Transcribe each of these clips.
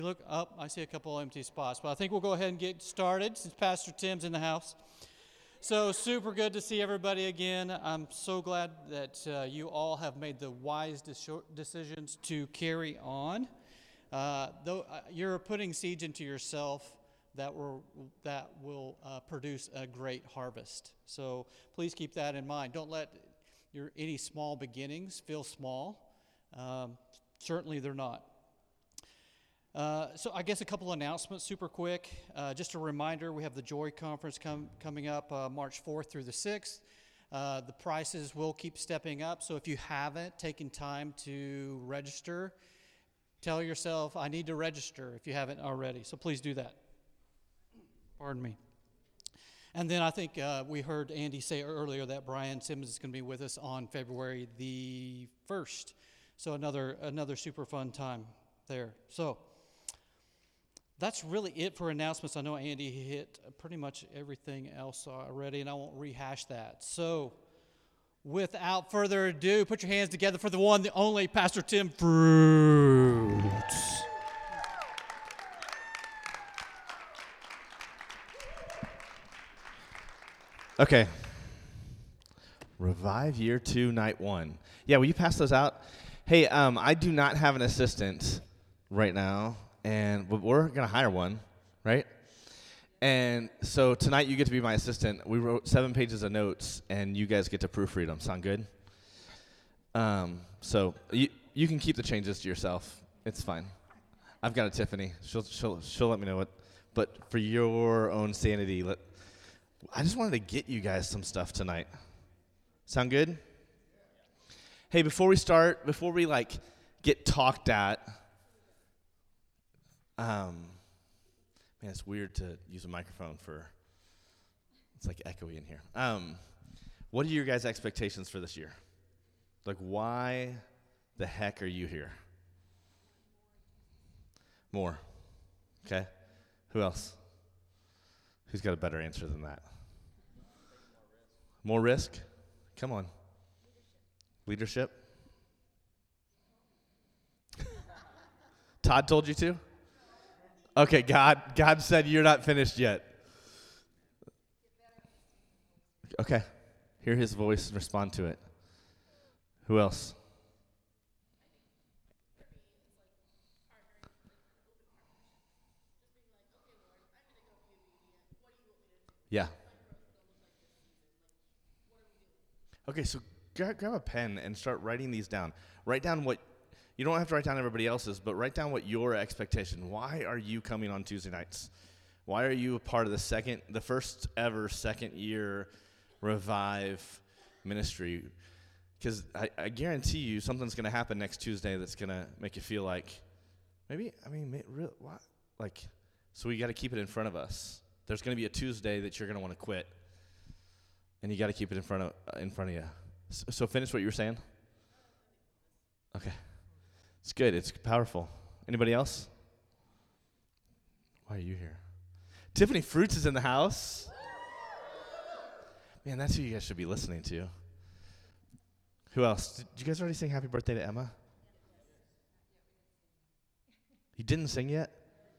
Look up, I see a couple empty spots, but I think we'll go ahead and get started since Pastor Tim's in the house. So super good to see everybody again. I'm so glad that you all have made the wise decisions to carry on. Though you're putting seeds into yourself that will produce a great harvest. So please keep that in mind. Don't let any small beginnings feel small. Certainly they're not. So I guess a couple announcements super quick. Just a reminder, we have the Joy Conference coming up March 4th through the 6th. The prices will keep stepping up, so if you haven't taken time to register, tell yourself, I need to register if you haven't already. So please do that. Pardon me. And then I think we heard Andy say earlier that Brian Simmons is going to be with us on February the 1st. So another super fun time there. So that's really it for announcements. I know Andy hit pretty much everything else already, and I won't rehash that. So without further ado, put your hands together for the one, the only, Pastor Tim Fruits. Okay. Revive Year 2, Night 1. Yeah, will you pass those out? Hey, I do not have an assistant right now, but we're going to hire one, right? And so tonight you get to be my assistant. We wrote 7 pages of notes, and you guys get to proofread them. Sound good? So you can keep the changes to yourself. It's fine. I've got a Tiffany. She'll let me know what. But for your own sanity, I just wanted to get you guys some stuff tonight. Sound good? Hey, before we get talked at, man, it's weird to use a microphone it's like echoey in here. What are your guys' expectations for this year? Like, why the heck are you here? More. Okay. Who else? Who's got a better answer than that? More risk? Come on. Leadership? Todd told you to? Okay, God said you're not finished yet. Okay. Hear his voice and respond to it. Who else? Yeah. Okay, so grab a pen and start writing these down. Write down you don't have to write down everybody else's, but write down what your expectation. Why are you coming on Tuesday nights? Why are you a part of the first ever second year Revive ministry? Because I guarantee you something's going to happen next Tuesday that's going to make you feel like, what? So we got to keep it in front of us. There's going to be a Tuesday that you're going to want to quit, and you got to keep it in front of you. So finish what you were saying. Okay, it's good. It's powerful. Anybody else? Why are you here? Tiffany Fruits is in the house. Man, that's who you guys should be listening to. Who else? Did you guys already sing Happy Birthday to Emma? You didn't sing yet?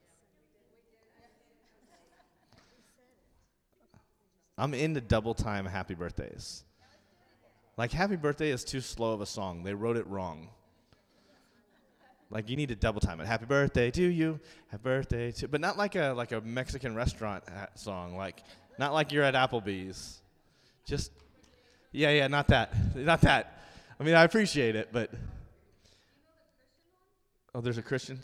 I'm into double time happy birthdays. Like, happy birthday is too slow of a song. They wrote it wrong. Like, you need to double time it. Happy birthday to you. Happy birthday to, but not like a Mexican restaurant song. Not like you're at Applebee's. Just, yeah, not that. Not that. I mean, I appreciate it, but. Oh, there's a Christian?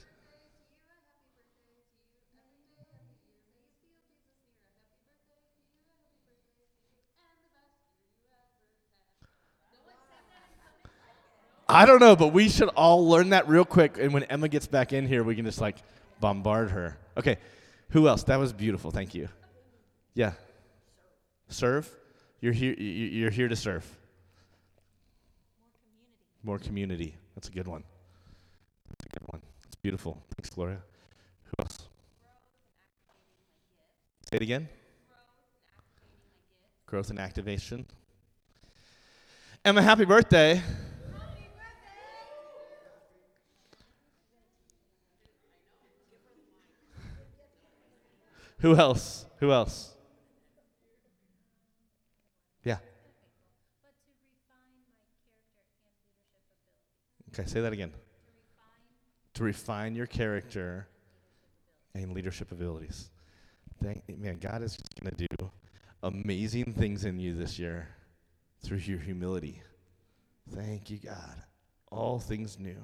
I don't know, but we should all learn that real quick, and when Emma gets back in here, we can just, bombard her. Okay, who else? That was beautiful. Thank you. Yeah. Serve? You're here to serve. More community. That's a good one. It's beautiful. Thanks, Gloria. Who else? Say it again. Growth and activation. Emma, happy birthday. Who else? Who else? Yeah. Okay, say that again. To refine your character and leadership abilities. Man, God is going to do amazing things in you this year through your humility. Thank you, God. All things new.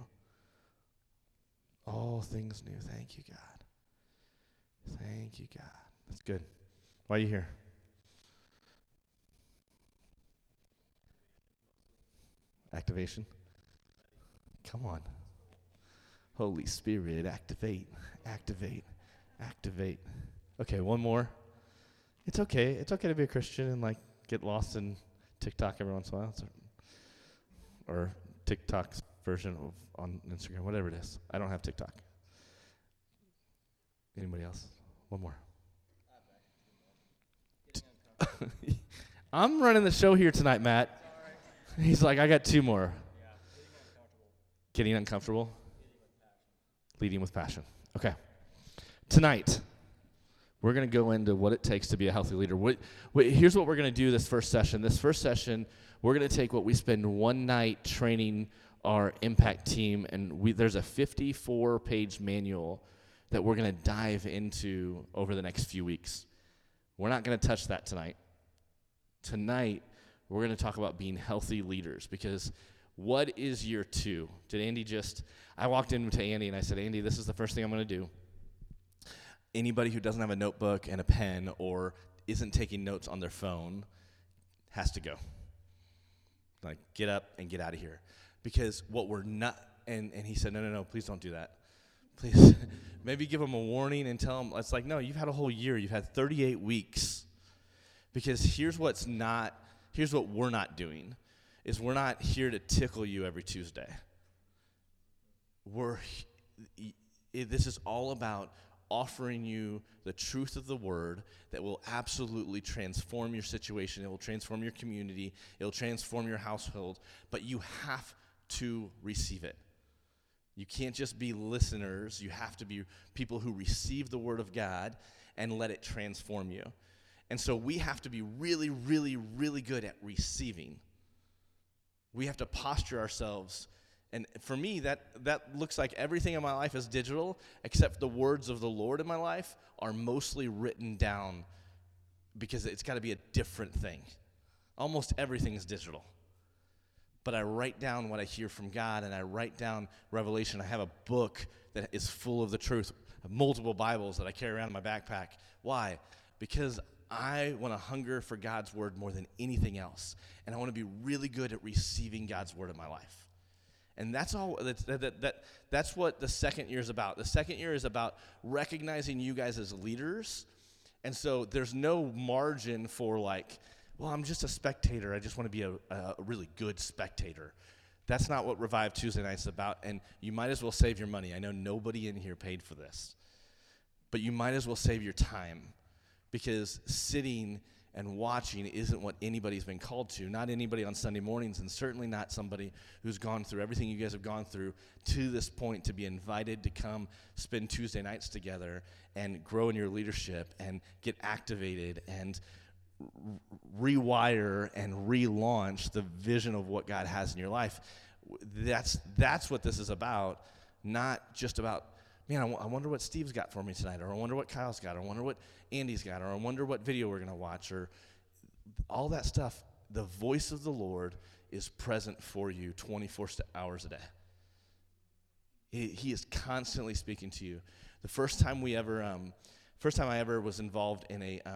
All things new. Thank you, God. Thank you, God. That's good. Why are you here? Activation? Come on. Holy Spirit, activate, activate, activate. Okay, one more. It's okay. It's okay to be a Christian and like get lost in TikTok every once in a while. Or TikTok's version of on Instagram, whatever it is. I don't have TikTok. Anybody else? One more. I'm running the show here tonight, Matt. He's like, I got two more. Yeah, Getting uncomfortable. Leading with passion. Okay. Tonight, we're going to go into what it takes to be a healthy leader. Here's what we're going to do this first session. This first session, we're going to take what we spend one night training our impact team, and there's a 54-page manual that we're going to dive into over the next few weeks. We're not going to touch that tonight. Tonight, we're going to talk about being healthy leaders, because what is year 2? I walked into Andy and I said, Andy, this is the first thing I'm going to do. Anybody who doesn't have a notebook and a pen or isn't taking notes on their phone has to go. Like, get up and get out of here. Because what we're not, and he said, no, please don't do that. Please, maybe give them a warning and tell them, it's like, no, you've had a whole year. You've had 38 weeks. Because here's what we're not doing, is we're not here to tickle you every Tuesday. This is all about offering you the truth of the word that will absolutely transform your situation. It will transform your community. It will transform your household. But you have to receive it. You can't just be listeners. You have to be people who receive the word of God and let it transform you. And so we have to be really, really, really good at receiving. We have to posture ourselves. And for me, that looks like everything in my life is digital, except the words of the Lord in my life are mostly written down, because it's got to be a different thing. Almost everything is digital. But I write down what I hear from God, and I write down revelation. I have a book that is full of the truth. I have multiple Bibles that I carry around in my backpack. Why? Because I want to hunger for God's word more than anything else. And I want to be really good at receiving God's word in my life. And that's all. That's what the second year is about. The second year is about recognizing you guys as leaders. And so there's no margin for like, well, I'm just a spectator. I just want to be a really good spectator. That's not what Revive Tuesday Nights is about. And you might as well save your money. I know nobody in here paid for this. But you might as well save your time. Because sitting and watching isn't what anybody's been called to. Not anybody on Sunday mornings, and certainly not somebody who's gone through everything you guys have gone through to this point to be invited to come spend Tuesday nights together and grow in your leadership and get activated and rewire and relaunch the vision of what God has in your life. That's what this is about, not just about, man, I wonder what Steve's got for me tonight, or I wonder what Kyle's got, or I wonder what Andy's got, or I wonder what video we're going to watch, or all that stuff. The voice of the Lord is present for you 24 hours a day. He is constantly speaking to you. The first time I ever was involved in a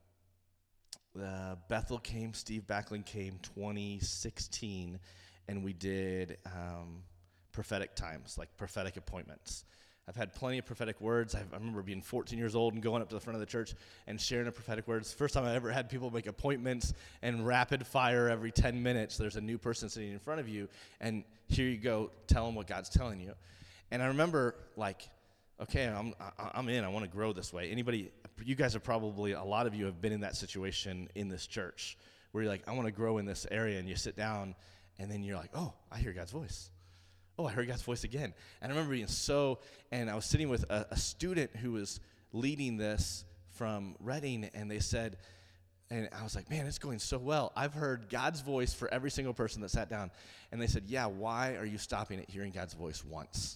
Bethel came, Steve Backlund came 2016, and we did prophetic times, like prophetic appointments. I've had plenty of prophetic words. I remember being 14 years old and going up to the front of the church and sharing a prophetic word. It's the first time I ever had people make appointments and rapid fire every 10 minutes. There's a new person sitting in front of you, and here you go, tell them what God's telling you. And I remember, like, okay, I'm in. I want to grow this way. You guys are probably, a lot of you have been in that situation in this church where you're like, I want to grow in this area, and you sit down, and then you're like, oh, I hear God's voice. Oh, I heard God's voice again. And I remember being and I was sitting with a student who was leading this from Reading, and they said, and I was like, man, it's going so well. I've heard God's voice for every single person that sat down. And they said, yeah, why are you stopping at hearing God's voice once?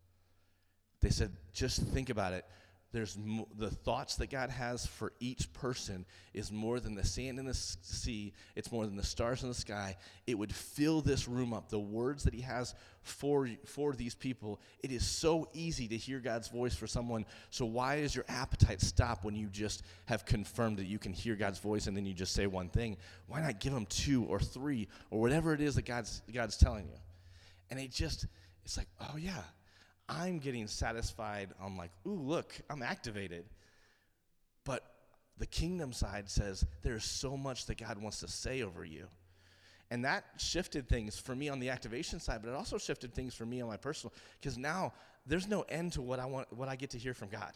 They said, just think about it. The thoughts that God has for each person is more than the sand in the sea. It's more than the stars in the sky. It would fill this room up. The words that he has for these people, it is so easy to hear God's voice for someone. So why is your appetite stop when you just have confirmed that you can hear God's voice and then you just say one thing? Why not give them 2 or 3 or whatever it is that God's telling you? And it's like, oh yeah. I'm getting satisfied. I'm like, ooh, look, I'm activated. But the kingdom side says there's so much that God wants to say over you. And that shifted things for me on the activation side, but it also shifted things for me on my personal, because now there's no end to what I get to hear from God.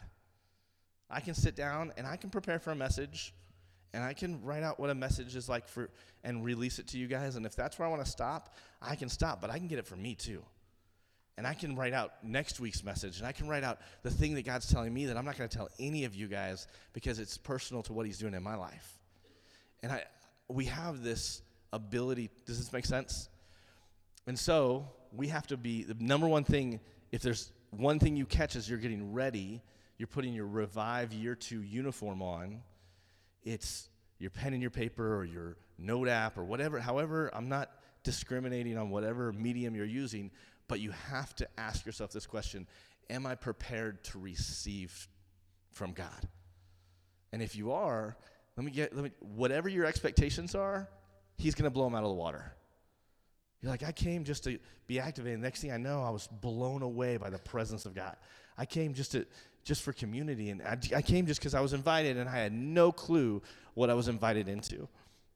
I can sit down and I can prepare for a message, and I can write out what a message is like and release it to you guys. And if that's where I want to stop, I can stop, but I can get it from me too. And I can write out next week's message, and I can write out the thing that God's telling me that I'm not going to tell any of you guys because it's personal to what he's doing in my life. And we have this ability. Does this make sense? And so we have to be, the number one thing, if there's one thing you catch as you're getting ready, you're putting your Revive Year 2 uniform on, it's your pen and your paper or your note app or whatever, however, I'm not discriminating on whatever medium you're using, but you have to ask yourself this question: am I prepared to receive from God? And if you are, whatever your expectations are, he's going to blow them out of the water. You're like, I came just to be activated. Next thing I know, I was blown away by the presence of God. I came just for community, and I came just because I was invited, and I had no clue what I was invited into.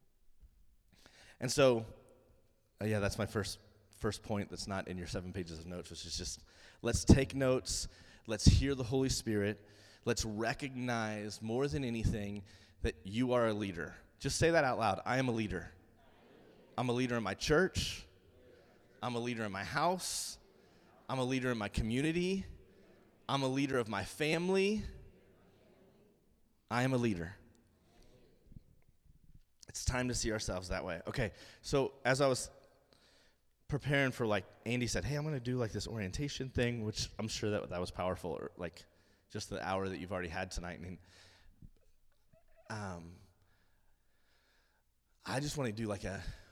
And so, that's my first point that's not in your 7 pages of notes, which is just, let's take notes, let's hear the Holy Spirit, let's recognize more than anything that you are a leader. Just say that out loud. I am a leader. I'm a leader in my church. I'm a leader in my house. I'm a leader in my community. I'm a leader of my family. I am a leader. It's time to see ourselves that way. Okay, so as I was preparing for, like, Andy said, hey, I'm going to do, like, this orientation thing, which I'm sure that was powerful, or, like, just the hour that you've already had tonight. And I just want to do, like,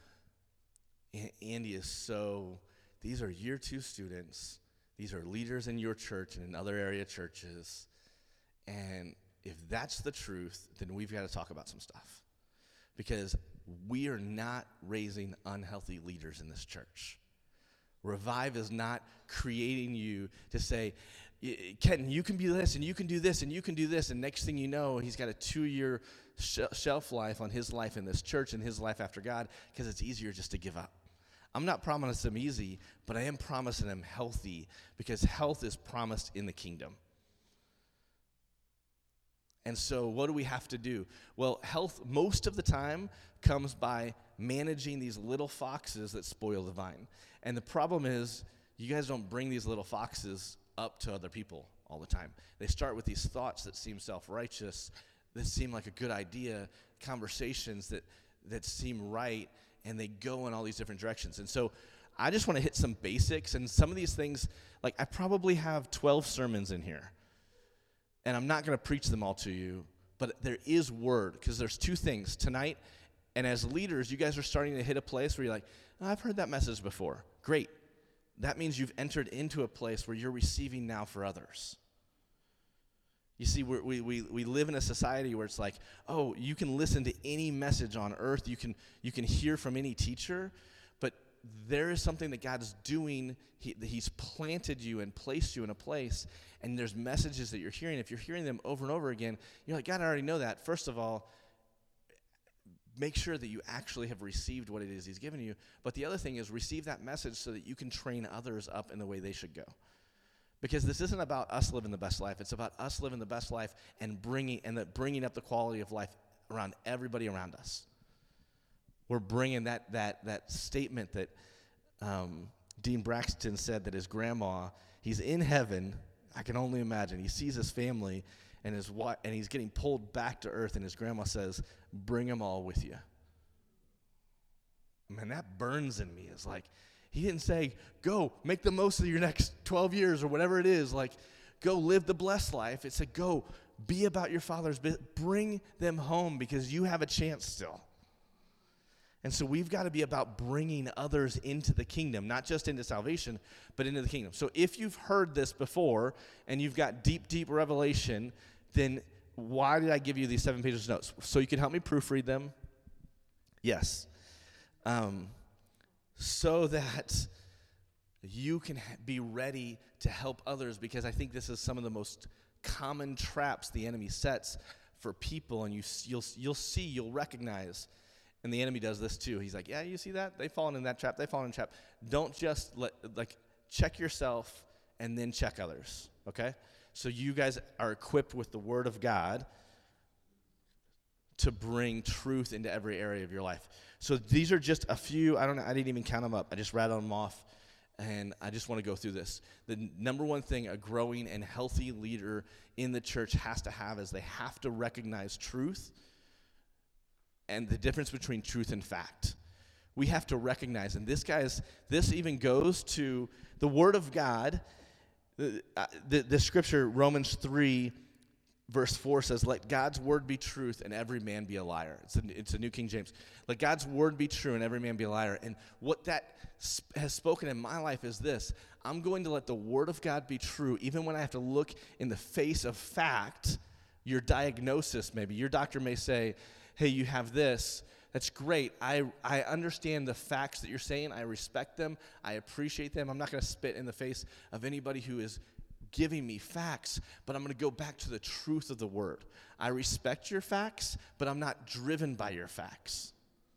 Andy is so, these are year 2 students. These are leaders in your church and in other area churches. And if that's the truth, then we've got to talk about some stuff. Because we are not raising unhealthy leaders in this church. Revive is not creating you to say, Kenton, you can be this, and you can do this, and you can do this, and next thing you know, he's got a 2-year shelf life on his life in this church and his life after God, because it's easier just to give up. I'm not promising him easy, but I am promising him healthy, because health is promised in the kingdom. And so what do we have to do? Well, health most of the time comes by managing these little foxes that spoil the vine. And the problem is, you guys don't bring these little foxes up to other people all the time. They start with these thoughts that seem self-righteous, that seem like a good idea, conversations that seem right, and they go in all these different directions. And so I just want to hit some basics, and some of these things, like, I probably have 12 sermons in here. And I'm not going to preach them all to you, but there is word, because there's 2 things tonight. And as leaders, you guys are starting to hit a place where you're like, oh, I've heard that message before. Great. That means you've entered into a place where you're receiving now for others. You see, we live in a society where it's like, oh, you can listen to any message on earth. You can hear from any teacher. But there is something that God's doing. He's planted you and placed you in a place, and there's messages that you're hearing. If you're hearing them over and over again, you're like, God, I already know that. First of all, make sure that you actually have received what it is he's given you. But the other thing is, receive that message so that you can train others up in the way they should go. Because this isn't about us living the best life. It's about us living the best life and bringing up the quality of life around everybody around us. We're bringing that statement that Dean Braxton said, that his grandma, he's in heaven. I can only imagine. He sees his family and his wife, and he's getting pulled back to earth, and his grandma says, bring them all with you. Man, that burns in me. It's like, he didn't say, go, make the most of your next 12 years or whatever it is. Like, go live the blessed life. It said, go, be about your father's business. Bring them home because you have a chance still. And so we've got to be about bringing others into the kingdom, not just into salvation, but into the kingdom. So if you've heard this before and you've got deep, deep revelation, then why did I give you these 7 pages of notes? So you can help me proofread them? Yes. So that you can be ready to help others, because I think this is some of the most common traps the enemy sets for people, and you'll recognize. And the enemy does this too. He's like, yeah, you see that? They've fallen in that trap. They've fallen in the trap. Don't just check yourself and then check others, okay? So you guys are equipped with the Word of God to bring truth into every area of your life. So these are just a few. I didn't even count them up. I just rattled them off, and I just want to go through this. The number one thing a growing and healthy leader in the church has to have is they have to recognize truth and the difference between truth and fact. We have to recognize, and this even goes to the Word of God. The scripture, Romans 3, verse 4 says, let God's word be truth and every man be a liar. It's a New King James. Let God's word be true and every man be a liar. And what that has spoken in my life is this. I'm going to let the word of God be true even when I have to look in the face of fact, your diagnosis maybe. Your doctor may say, hey, you have this. That's great. I understand the facts that you're saying. I respect them. I appreciate them. I'm not going to spit in the face of anybody who is giving me facts, but I'm going to go back to the truth of the word. I respect your facts, but I'm not driven by your facts.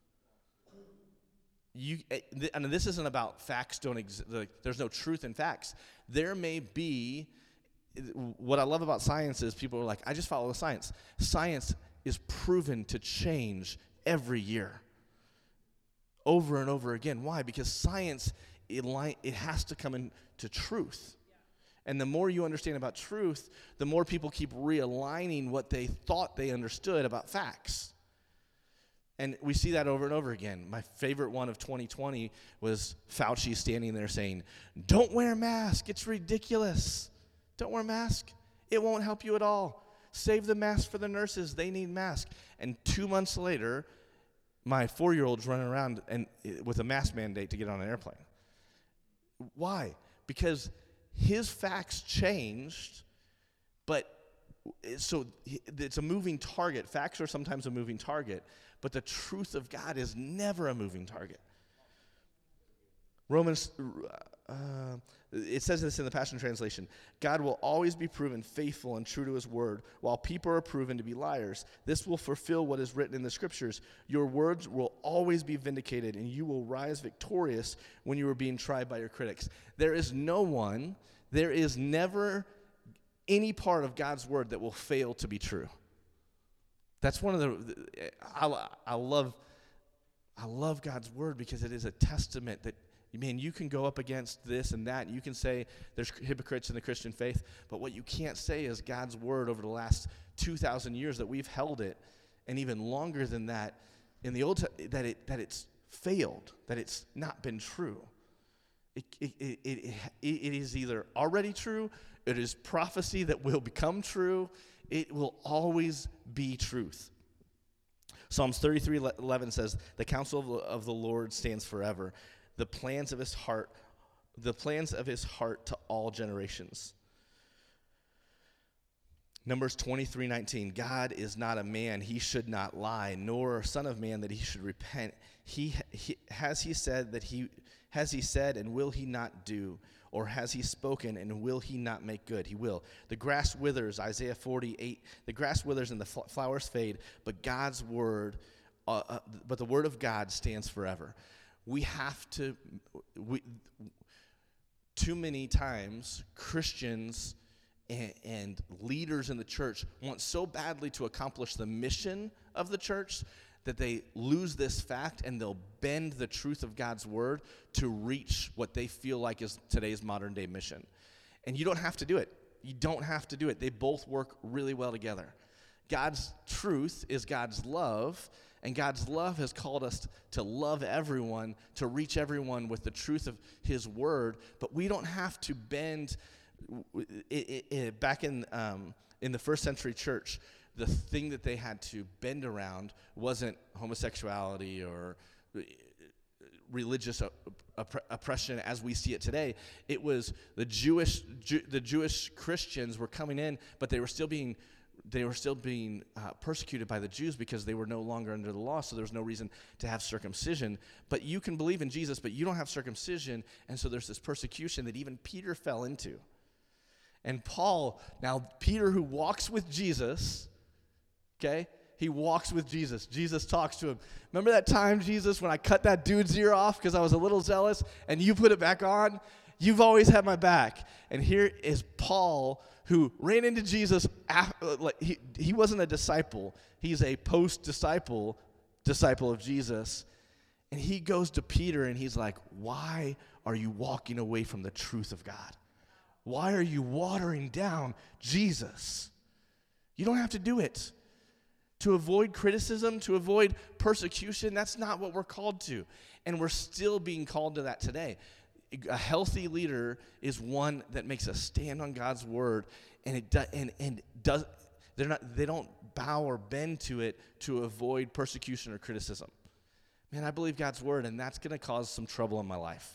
And this isn't about facts don't exist. There's no truth in facts. There may be, what I love about science is people are like, I just follow the science. Science is proven to change every year, over and over again. Why? Because science, it has to come into truth. And the more you understand about truth, the more people keep realigning what they thought they understood about facts. And we see that over and over again. My favorite one of 2020 was Fauci standing there saying, don't wear a mask. It's ridiculous. Don't wear a mask. It won't help you at all. Save the mask for the nurses. They need masks. And 2 months later, my 4-year-old's running around with a mask mandate to get on an airplane. Why? Because his facts changed, but so it's a moving target. Facts are sometimes a moving target, but the truth of God is never a moving target. Romans, it says this in the Passion Translation. God will always be proven faithful and true to his word, while people are proven to be liars. This will fulfill what is written in the scriptures. Your words will always be vindicated, and you will rise victorious when you are being tried by your critics. There is never any part of God's word that will fail to be true. That's one of the, I love God's word because it is a testament that, man, you can go up against this and that, and you can say there's hypocrites in the Christian faith, but what you can't say is God's word over the last 2,000 years that we've held it, and even longer than that, in the Old that it's failed, that it's not been true. It is either already true, it is prophecy that will become true, it will always be truth. Psalms 33:11 says, the counsel of the Lord stands forever. The plans of his heart to all generations. Numbers 23:19. God is not a man, he should not lie, nor a son of man that he should repent. Has he said and will he not do? Or has he spoken and will he not make good? He will. The grass withers, Isaiah 48. The grass withers and the flowers fade, but God's word, but the word of God stands forever. Too many times, Christians and leaders in the church want so badly to accomplish the mission of the church that they lose this fact and they'll bend the truth of God's word to reach what they feel like is today's modern day mission. And you don't have to do it. You don't have to do it. They both work really well together. God's truth is God's love, and God's love has called us to love everyone, to reach everyone with the truth of his word, but we don't have to bend. Back in the first century church, the thing that they had to bend around wasn't homosexuality or religious oppression as we see it today. It was the Jewish Christians were coming in, but they were still being persecuted by the Jews because they were no longer under the law, so there was no reason to have circumcision. But you can believe in Jesus, but you don't have circumcision, and so there's this persecution that even Peter fell into. And Paul, now Peter who walks with Jesus, okay, he walks with Jesus. Jesus talks to him. Remember that time, Jesus, when I cut that dude's ear off because I was a little zealous, and you put it back on? You've always had my back. And here is Paul, who ran into Jesus. He wasn't a disciple. He's a post-disciple of Jesus. And he goes to Peter, and he's like, why are you walking away from the truth of God? Why are you watering down Jesus? You don't have to do it. To avoid criticism, to avoid persecution, that's not what we're called to. And we're still being called to that today. A healthy leader is one that makes a stand on God's word, and they don't bow or bend to it to avoid persecution or criticism. Man, I believe God's word, and that's going to cause some trouble in my life.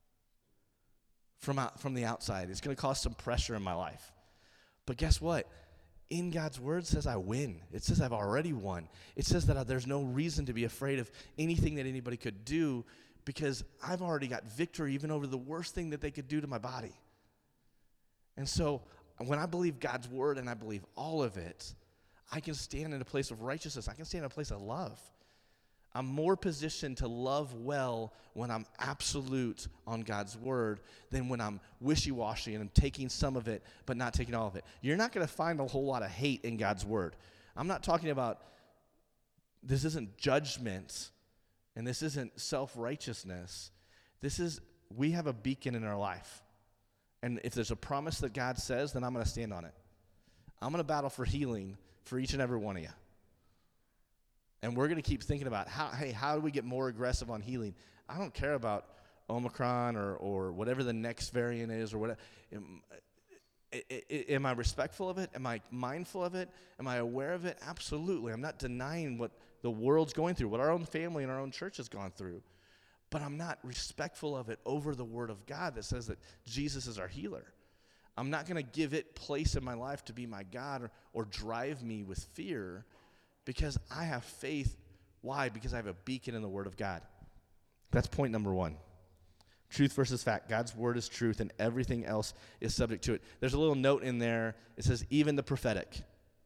From the outside, it's going to cause some pressure in my life. But guess what? In God's word, it says I win. It says I've already won. It says that there's no reason to be afraid of anything that anybody could do, because I've already got victory even over the worst thing that they could do to my body. And so when I believe God's word and I believe all of it, I can stand in a place of righteousness. I can stand in a place of love. I'm more positioned to love well when I'm absolute on God's word than when I'm wishy-washy and I'm taking some of it but not taking all of it. You're not going to find a whole lot of hate in God's word. I'm not talking about, this isn't judgment and this isn't self-righteousness. We have a beacon in our life. And if there's a promise that God says, then I'm going to stand on it. I'm going to battle for healing for each and every one of you. And we're going to keep thinking about, how do we get more aggressive on healing? I don't care about Omicron or whatever the next variant is or whatever. Am I respectful of it? Am I mindful of it? Am I aware of it? Absolutely. I'm not denying what the world's going through, what our own family and our own church has gone through. But I'm not respectful of it over the word of God that says that Jesus is our healer. I'm not going to give it place in my life to be my God or drive me with fear, because I have faith. Why? Because I have a beacon in the word of God. That's point number one. Truth versus fact. God's word is truth, and everything else is subject to it. There's a little note in there. It says, even the prophetic.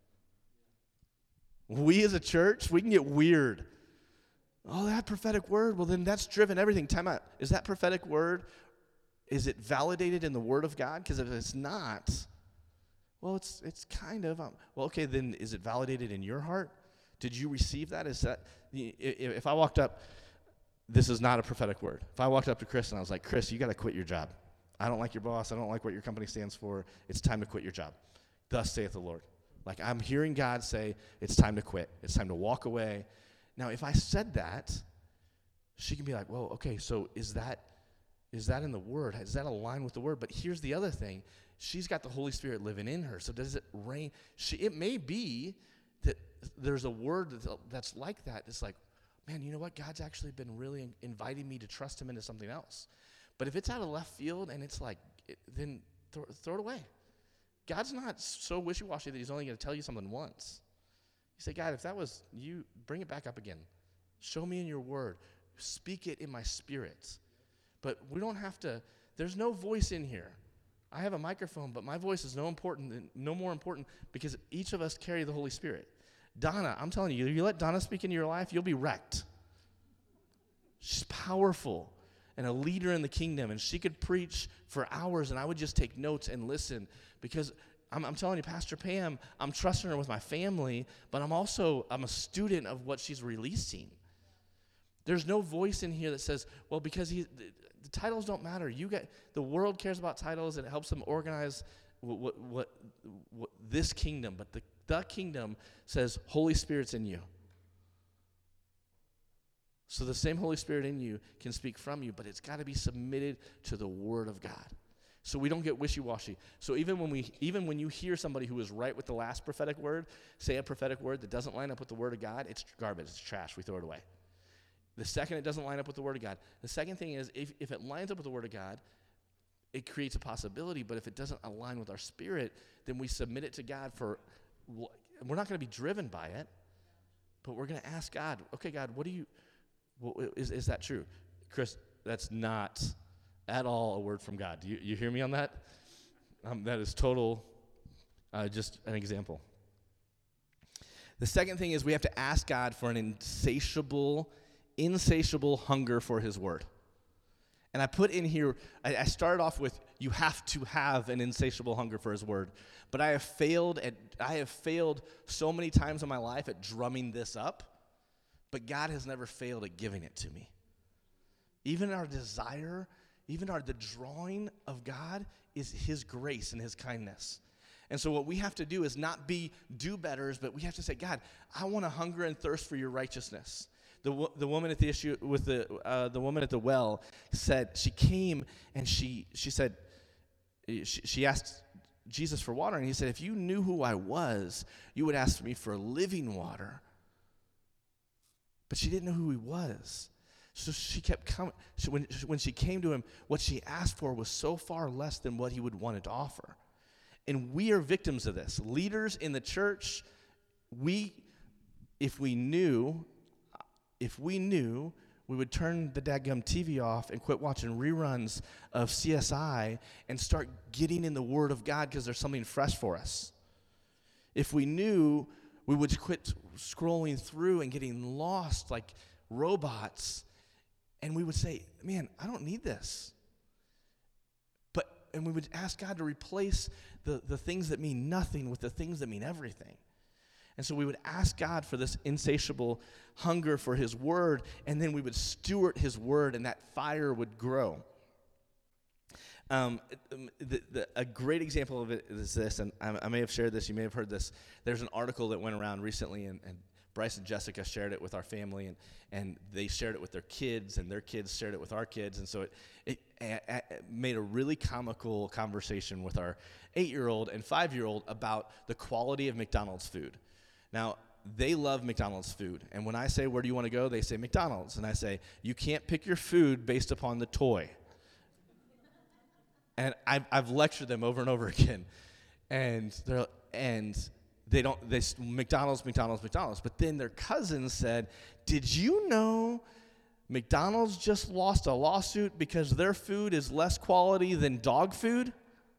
We as a church, we can get weird. Oh, that prophetic word, well, then that's driven everything. Time out. Is that prophetic word, is it validated in the word of God? Because if it's not, well, it's kind of, well, okay, then is it validated in your heart? Did you receive that? Is that, if I walked up, this is not a prophetic word. If I walked up to Chris and I was like, Chris, you got to quit your job. I don't like your boss. I don't like what your company stands for. It's time to quit your job. Thus saith the Lord. Like, I'm hearing God say, it's time to quit. It's time to walk away. Now, if I said that, she can be like, well, okay, so is that in the word? Does that align with the word? But here's the other thing. She's got the Holy Spirit living in her. So does it reign? It may be that there's a word that's like that. It's like, man, you know what? God's actually been really inviting me to trust him into something else. But if it's out of left field and it's like, then throw it away. God's not so wishy-washy that he's only going to tell you something once. You say, God, if that was you, bring it back up again. Show me in your word. Speak it in my spirit. But we don't have to, there's no voice in here. I have a microphone, but my voice is no more important because each of us carry the Holy Spirit. Donna, I'm telling you, you let Donna speak into your life, you'll be wrecked. She's powerful and a leader in the kingdom, and she could preach for hours, and I would just take notes and listen because I'm telling you, Pastor Pam, I'm trusting her with my family, but I'm a student of what she's releasing. There's no voice in here that says, well, because the titles don't matter. The world cares about titles, and it helps them organize what this kingdom, but the kingdom says Holy Spirit's in you. So the same Holy Spirit in you can speak from you, but it's got to be submitted to the Word of God. So we don't get wishy-washy. So even when you hear somebody who is right with the last prophetic word, say a prophetic word that doesn't line up with the Word of God, it's garbage, it's trash, we throw it away. The second it doesn't line up with the Word of God. The second thing is, if it lines up with the Word of God, it creates a possibility, but if it doesn't align with our spirit, then we submit it to God we're not going to be driven by it, but we're going to ask God, okay, God, is that true? Chris, that's not at all a word from God. Do you hear me on that? That is total, just an example. The second thing is we have to ask God for an insatiable hunger for his word. And I put in here, I started off with, you have to have an insatiable hunger for his word. But I have failed so many times in my life at drumming this up, but God has never failed at giving it to me. Even our desire, the drawing of God is his grace and his kindness. And so what we have to do is not be do-betters, but we have to say, God, I want to hunger and thirst for your righteousness. The woman at the issue with the woman at the well said, she came and she said, she asked Jesus for water, and he said, if you knew who I was, you would ask me for living water. But she didn't know who he was. So she kept coming. When she came to him, what she asked for was so far less than what he would wanted to offer. And we are victims of this. Leaders in the church, if we knew, we would turn the dadgum TV off and quit watching reruns of CSI and start getting in the Word of God because there's something fresh for us. If we knew, we would quit scrolling through and getting lost like robots, and we would say, man, I don't need this. And we would ask God to replace the things that mean nothing with the things that mean everything. And so we would ask God for this insatiable hunger for his word, and then we would steward his word, and that fire would grow. A great example of it is this, and I may have shared this, you may have heard this. There's an article that went around recently, and Bryce and Jessica shared it with our family, and they shared it with their kids, and their kids shared it with our kids, and so it made a really comical conversation with our 8-year-old and 5-year-old about the quality of McDonald's food. Now, they love McDonald's food, and when I say, where do you want to go, they say McDonald's, and I say, you can't pick your food based upon the toy. And I've lectured them over and over again, and they McDonald's, but then their cousins said, did you know McDonald's just lost a lawsuit because their food is less quality than dog food?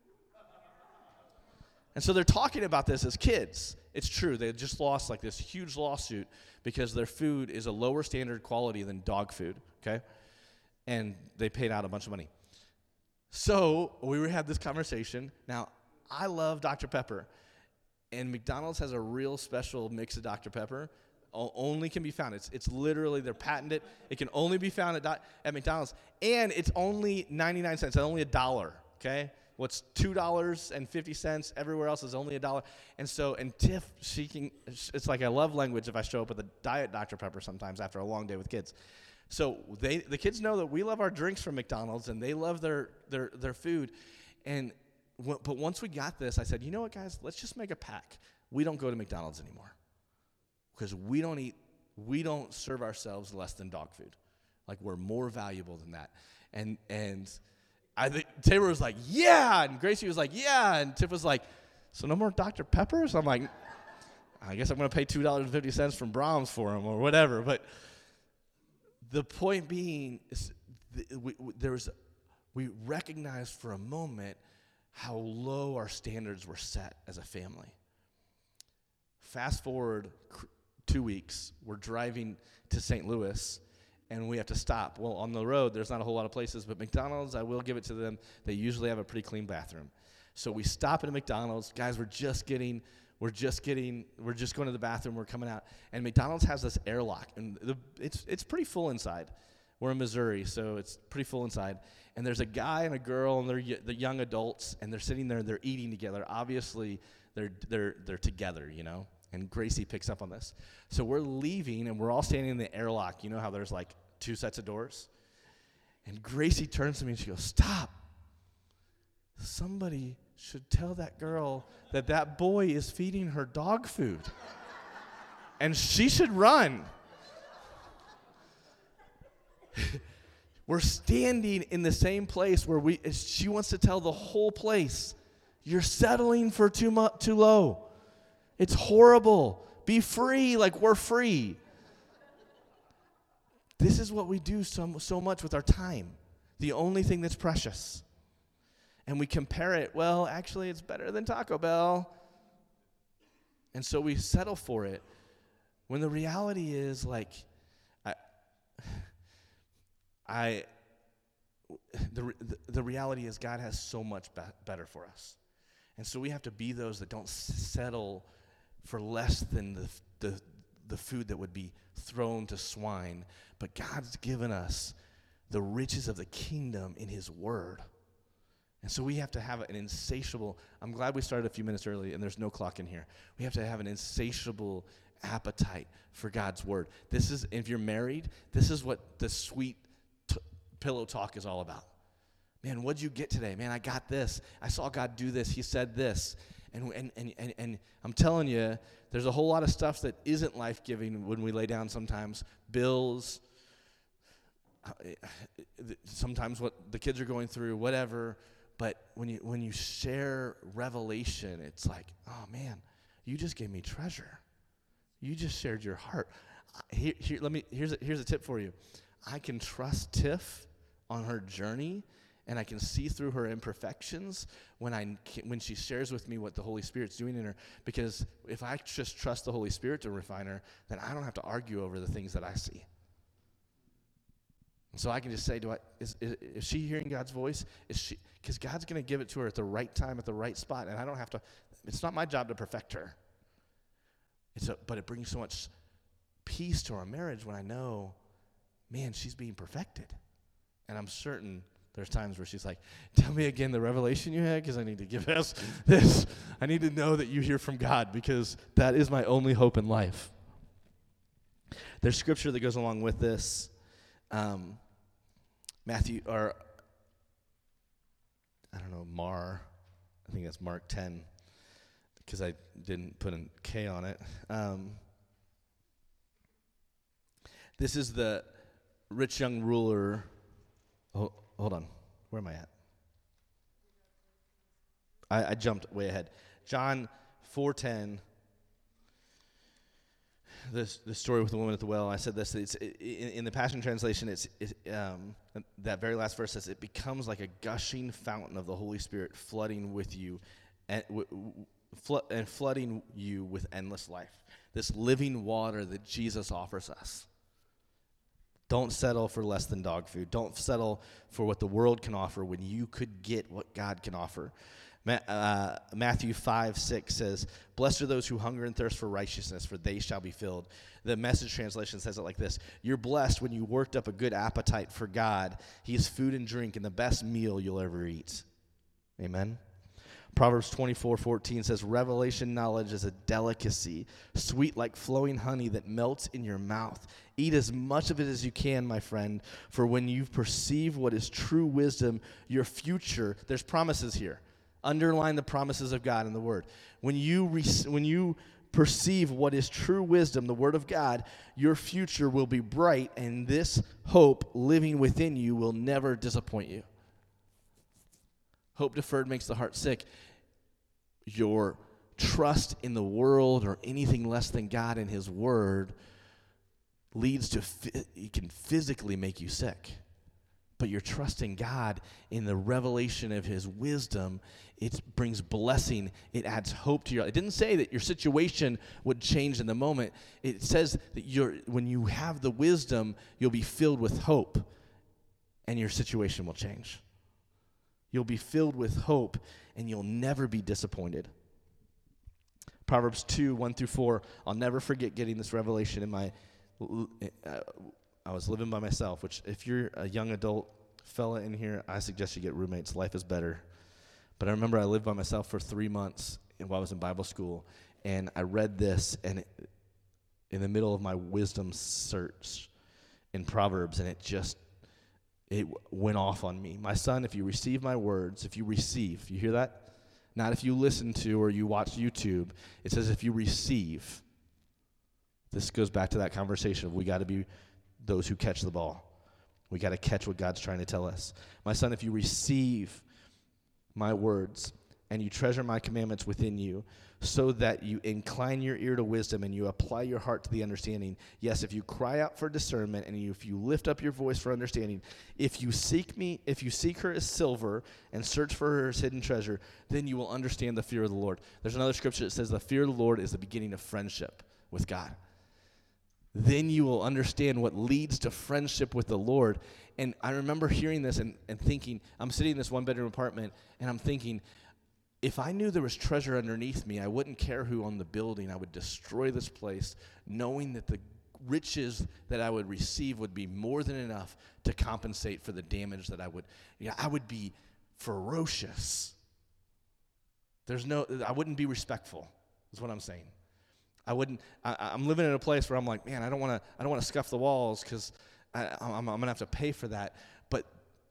And so they're talking about this as kids. It's true, they just lost like this huge lawsuit because their food is a lower standard quality than dog food, okay? And they paid out a bunch of money. So we had this conversation. Now, I love Dr. Pepper, and McDonald's has a real special mix of Dr. Pepper. Only can be found. It's literally, they're patented. It can only be found at McDonald's, and it's only 99 cents. It's only $1, okay? What's $2.50 everywhere else is only $1. And Tiff, it's like a love language if I show up with a diet Dr. Pepper sometimes after a long day with kids. So the kids know that we love our drinks from McDonald's, and they love their food. But once we got this, I said, you know what, guys? Let's just make a pact. We don't go to McDonald's anymore because we don't serve ourselves less than dog food. Like, we're more valuable than that. And I think Taylor was like, yeah, and Gracie was like, yeah, and Tiff was like, so no more Dr. Peppers? I'm like, I guess I'm going to pay $2.50 from Brahms for them or whatever. But the point being is we recognized for a moment how low our standards were set as a family. Fast forward 2 weeks, we're driving to St. Louis, and we have to stop. Well, on the road, there's not a whole lot of places, but McDonald's, I will give it to them, they usually have a pretty clean bathroom. So we stop at a McDonald's. Guys, we're just going to the bathroom, we're coming out, and McDonald's has this airlock, and it's pretty full inside. We're in Missouri, so it's pretty full inside. And there's a guy and a girl, and they're the young adults, and they're sitting there and they're eating together. Obviously, they're together, you know. And Gracie picks up on this. So we're leaving, and we're all standing in the airlock. You know how there's like 2 sets of doors? And Gracie turns to me and she goes, "Stop. Somebody should tell that girl that that boy is feeding her dog food. And she should run." We're standing in the same place where she wants to tell the whole place, "You're settling for too low. It's horrible. Be free like we're free." This is what we do so much with our time, the only thing that's precious. And we compare it, well, actually it's better than Taco Bell. And so we settle for it. When the reality is, like, the reality is God has so much better for us. And so we have to be those that don't settle for less than the food that would be thrown to swine. But God's given us the riches of the kingdom in his word. And so we have to have an insatiable, I'm glad we started a few minutes early and there's no clock in here. We have to have an insatiable appetite for God's word. This is, if you're married, this is what the sweet pillow talk is all about. Man, what'd you get today? Man, I got this. I saw God do this. He said this. And I'm telling you, there's a whole lot of stuff that isn't life-giving when we lay down sometimes. Bills, sometimes what the kids are going through, whatever. But when you share revelation, it's like, oh man, you just gave me treasure. You just shared your heart. Here's a tip for you. I can trust Tiff on her journey, and I can see through her imperfections when she shares with me what the Holy Spirit's doing in her. Because if I just trust the Holy Spirit to refine her, then I don't have to argue over the things that I see. And so I can just say, is she hearing God's voice? Is she? Because God's going to give it to her at the right time, at the right spot, and I don't have to. It's not my job to perfect her. But it brings so much peace to our marriage when I know, man, she's being perfected, and I'm certain. There's times where she's like, "Tell me again the revelation you had, because I need to give us this. I need to know that you hear from God, because that is my only hope in life." There's scripture that goes along with this. I think that's Mark 10, because I didn't put a K on it. This is the rich young ruler. Hold on. Where am I at? I jumped way ahead. John 4:10. The story with the woman at the well. I said this. It's in the Passion Translation. It's that very last verse says, "It becomes like a gushing fountain of the Holy Spirit, flooding with you, and flooding you with endless life." This living water that Jesus offers us. Don't settle for less than dog food. Don't settle for what the world can offer when you could get what God can offer. Matthew 5:6 says, "Blessed are those who hunger and thirst for righteousness, for they shall be filled." The Message translation says it like this: "You're blessed when you worked up a good appetite for God. He is food and drink and the best meal you'll ever eat." Amen. Proverbs 24:14 says, "Revelation knowledge is a delicacy, sweet like flowing honey that melts in your mouth. Eat as much of it as you can, my friend, for when you perceive what is true wisdom, your future," there's promises here. Underline the promises of God in the Word. When you perceive what is true wisdom, the Word of God, your future will be bright, and this hope living within you will never disappoint you. Hope deferred makes the heart sick. Your trust in the world or anything less than God and His Word leads to, it can physically make you sick. But you're trusting God in the revelation of His wisdom. It brings blessing. It adds hope to your life. It didn't say that your situation would change in the moment. It says that when you have the wisdom, you'll be filled with hope, and your situation will change. You'll be filled with hope, and you'll never be disappointed. Proverbs 2:1-4. I'll never forget getting this revelation in my I was living by myself, which if you're a young adult fella in here, I suggest you get roommates. Life is better. But I remember I lived by myself for 3 months while I was in Bible school, and I read this in the middle of my wisdom search in Proverbs, and it went off on me. My son, if you receive my words, you hear that? Not if you listen to or you watch YouTube. It says if you receive. This goes back to that conversation of we got to be those who catch the ball. We got to catch what God's trying to tell us. My son, if you receive my words and you treasure my commandments within you, so that you incline your ear to wisdom and you apply your heart to the understanding. Yes, if you cry out for discernment and if you lift up your voice for understanding, if you seek her as silver and search for her as hidden treasure, then you will understand the fear of the Lord. There's another scripture that says the fear of the Lord is the beginning of friendship with God. Then you will understand what leads to friendship with the Lord. And I remember hearing this and thinking, I'm sitting in this one-bedroom apartment, and I'm thinking, if I knew there was treasure underneath me, I wouldn't care who owned the building. I would destroy this place, knowing that the riches that I would receive would be more than enough to compensate for the damage that I would be ferocious. I wouldn't be respectful, is what I'm saying. I'm living in a place where I'm like, man, I don't want to scuff the walls because I'm going to have to pay for that. But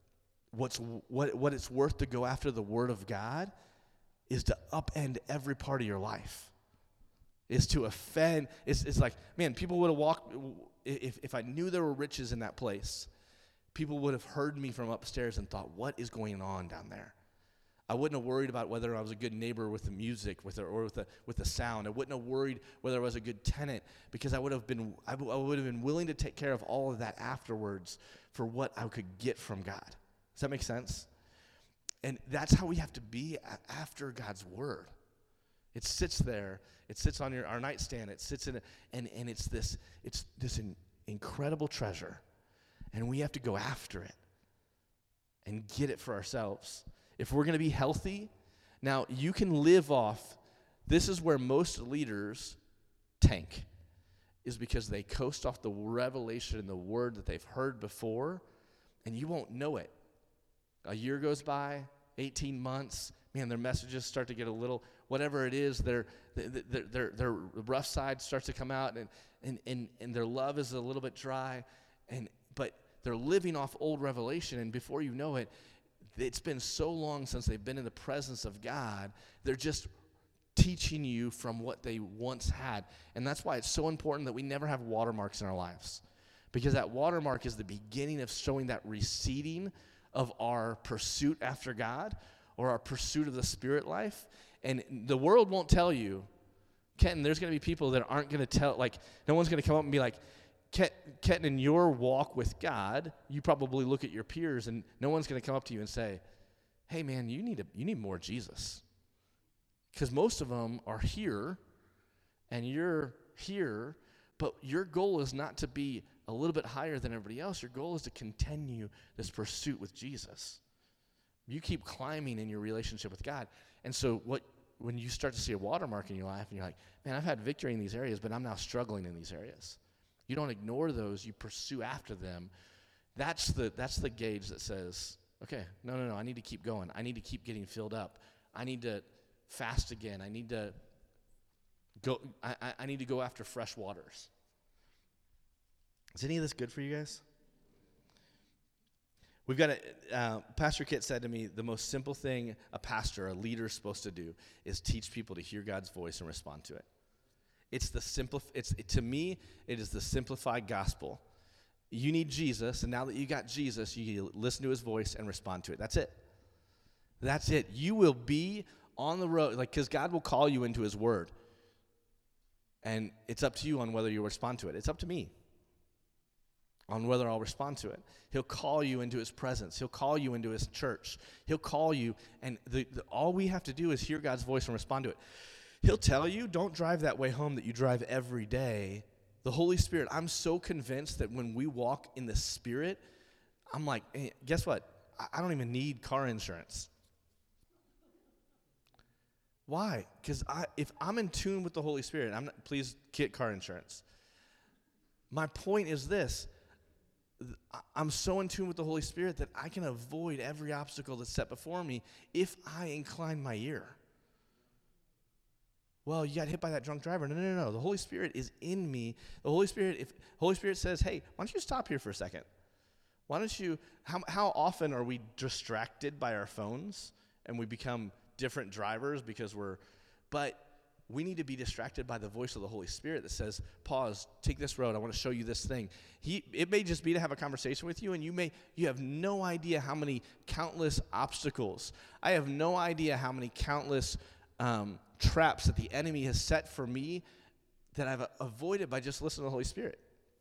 what it's worth to go after the Word of God is to upend every part of your life. Is to offend. It's like, man, people would have walked, if I knew there were riches in that place, people would have heard me from upstairs and thought, what is going on down there? I wouldn't have worried about whether I was a good neighbor with the music, with the sound. I wouldn't have worried whether I was a good tenant, because I would have been willing to take care of all of that afterwards for what I could get from God. Does that make sense? And that's how we have to be after God's word. It sits there. It sits on our nightstand. It sits in it, and it's this incredible treasure, and we have to go after it and get it for ourselves. If we're going to be healthy, now you can live off, this is where most leaders tank, is because they coast off the revelation and the word that they've heard before, and you won't know it. A year goes by, 18 months, man, their messages start to get a little, whatever it is, their rough side starts to come out, and their love is a little bit dry, but they're living off old revelation, and before you know it, it's been so long since they've been in the presence of God, they're just teaching you from what they once had. And that's why it's so important that we never have watermarks in our lives, because that watermark is the beginning of showing that receding of our pursuit after God or our pursuit of the spirit life. And the world won't tell you, Kenton, there's going to be people that aren't going to tell, like, no one's going to come up and be like, Kenton, in your walk with God, you probably look at your peers, and no one's going to come up to you and say, hey, man, you need more Jesus. Because most of them are here, and you're here, but your goal is not to be a little bit higher than everybody else. Your goal is to continue this pursuit with Jesus. You keep climbing in your relationship with God. And so when you start to see a watermark in your life, and you're like, man, I've had victory in these areas, but I'm now struggling in these areas. You don't ignore those. You pursue after them. That's the gauge that says, okay, no, I need to keep going. I need to keep getting filled up. I need to fast again. I need to go. I need to go after fresh waters. Is any of this good for you guys? We've got Pastor Kit said to me, the most simple thing a pastor, a leader, is supposed to do is teach people to hear God's voice and respond to it. To me, it is the simplified gospel. You need Jesus, and now that you got Jesus, you listen to his voice and respond to it. That's it. That's it. You will be on the road, because God will call you into his word. And it's up to you on whether you respond to it. It's up to me on whether I'll respond to it. He'll call you into his presence. He'll call you into his church. He'll call you, and all we have to do is hear God's voice and respond to it. He'll tell you, don't drive that way home that you drive every day. The Holy Spirit, I'm so convinced that when we walk in the Spirit, I'm like, hey, guess what? I don't even need car insurance. Why? Because if I'm in tune with the Holy Spirit, please get car insurance. My point is this. I'm so in tune with the Holy Spirit that I can avoid every obstacle that's set before me if I incline my ear. Well, you got hit by that drunk driver. No. The Holy Spirit is in me. The Holy Spirit, if Holy Spirit says, hey, why don't you stop here for a second? Why don't you, how often are we distracted by our phones and we become different drivers but we need to be distracted by the voice of the Holy Spirit that says, pause, take this road, I want to show you this thing. It may just be to have a conversation with you, and you have no idea how many countless obstacles. I have no idea how many countless traps that the enemy has set for me that I've avoided by just listening to the Holy Spirit.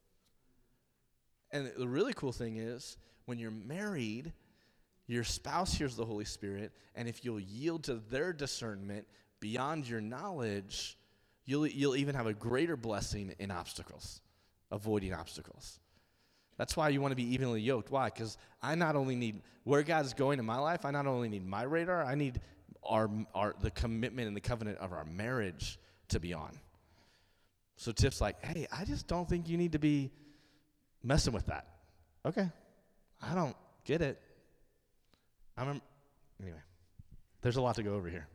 And the really cool thing is, when you're married, your spouse hears the Holy Spirit, and if you'll yield to their discernment beyond your knowledge, you'll even have a greater blessing in obstacles, avoiding obstacles. That's why you want to be evenly yoked. Why? Because I not only need where God's going in my life, I not only need my radar, I need the commitment and the covenant of our marriage to be on. So Tiff's like, hey, I just don't think you need to be messing with that. Okay. I don't get it. Anyway, there's a lot to go over here.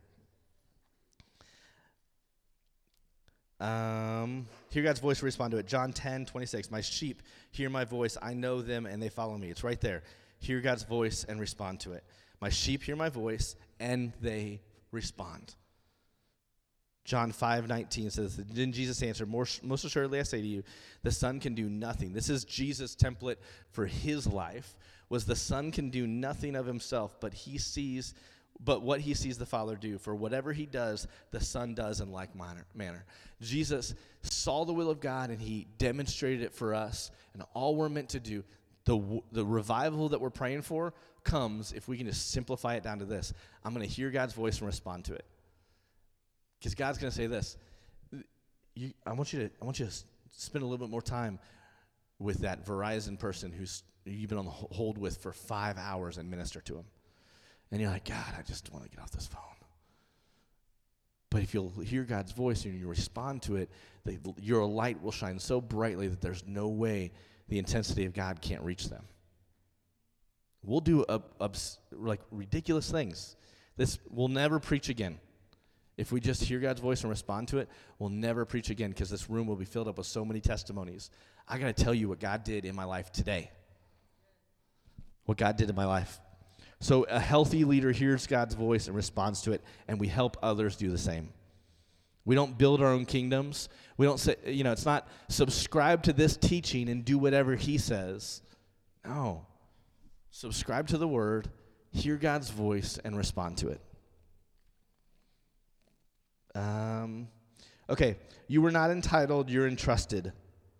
Hear God's voice, respond to it. John 10:26. My sheep hear my voice. I know them and they follow me. It's right there. Hear God's voice and respond to it. My sheep hear my voice and they respond. John 5:19 says, then Jesus answered, most assuredly I say to you, the Son can do nothing. This is Jesus' template for his life, was the Son can do nothing of himself, but what he sees the Father do. For whatever he does, the Son does in like manner. Jesus saw the will of God, and he demonstrated it for us. And all we're meant to do, the revival that we're praying for, comes if we can just simplify it down to this. I'm going to hear God's voice and respond to it. Because God's going to say this. I want you to spend a little bit more time with that Verizon person who's you've been on the hold with for 5 hours and minister to him. And you're like, God, I just want to get off this phone. But if you'll hear God's voice and you respond to it, your light will shine so brightly that there's no way the intensity of God can't reach them. We'll do like ridiculous things. We'll never preach again. If we just hear God's voice and respond to it, we'll never preach again because this room will be filled up with so many testimonies. I got to tell you what God did in my life today. What God did in my life. So a healthy leader hears God's voice and responds to it, and we help others do the same. We don't build our own kingdoms. We don't say, it's not subscribe to this teaching and do whatever he says. No. Subscribe to the word, hear God's voice, and respond to it. Okay, you were not entitled, you're entrusted.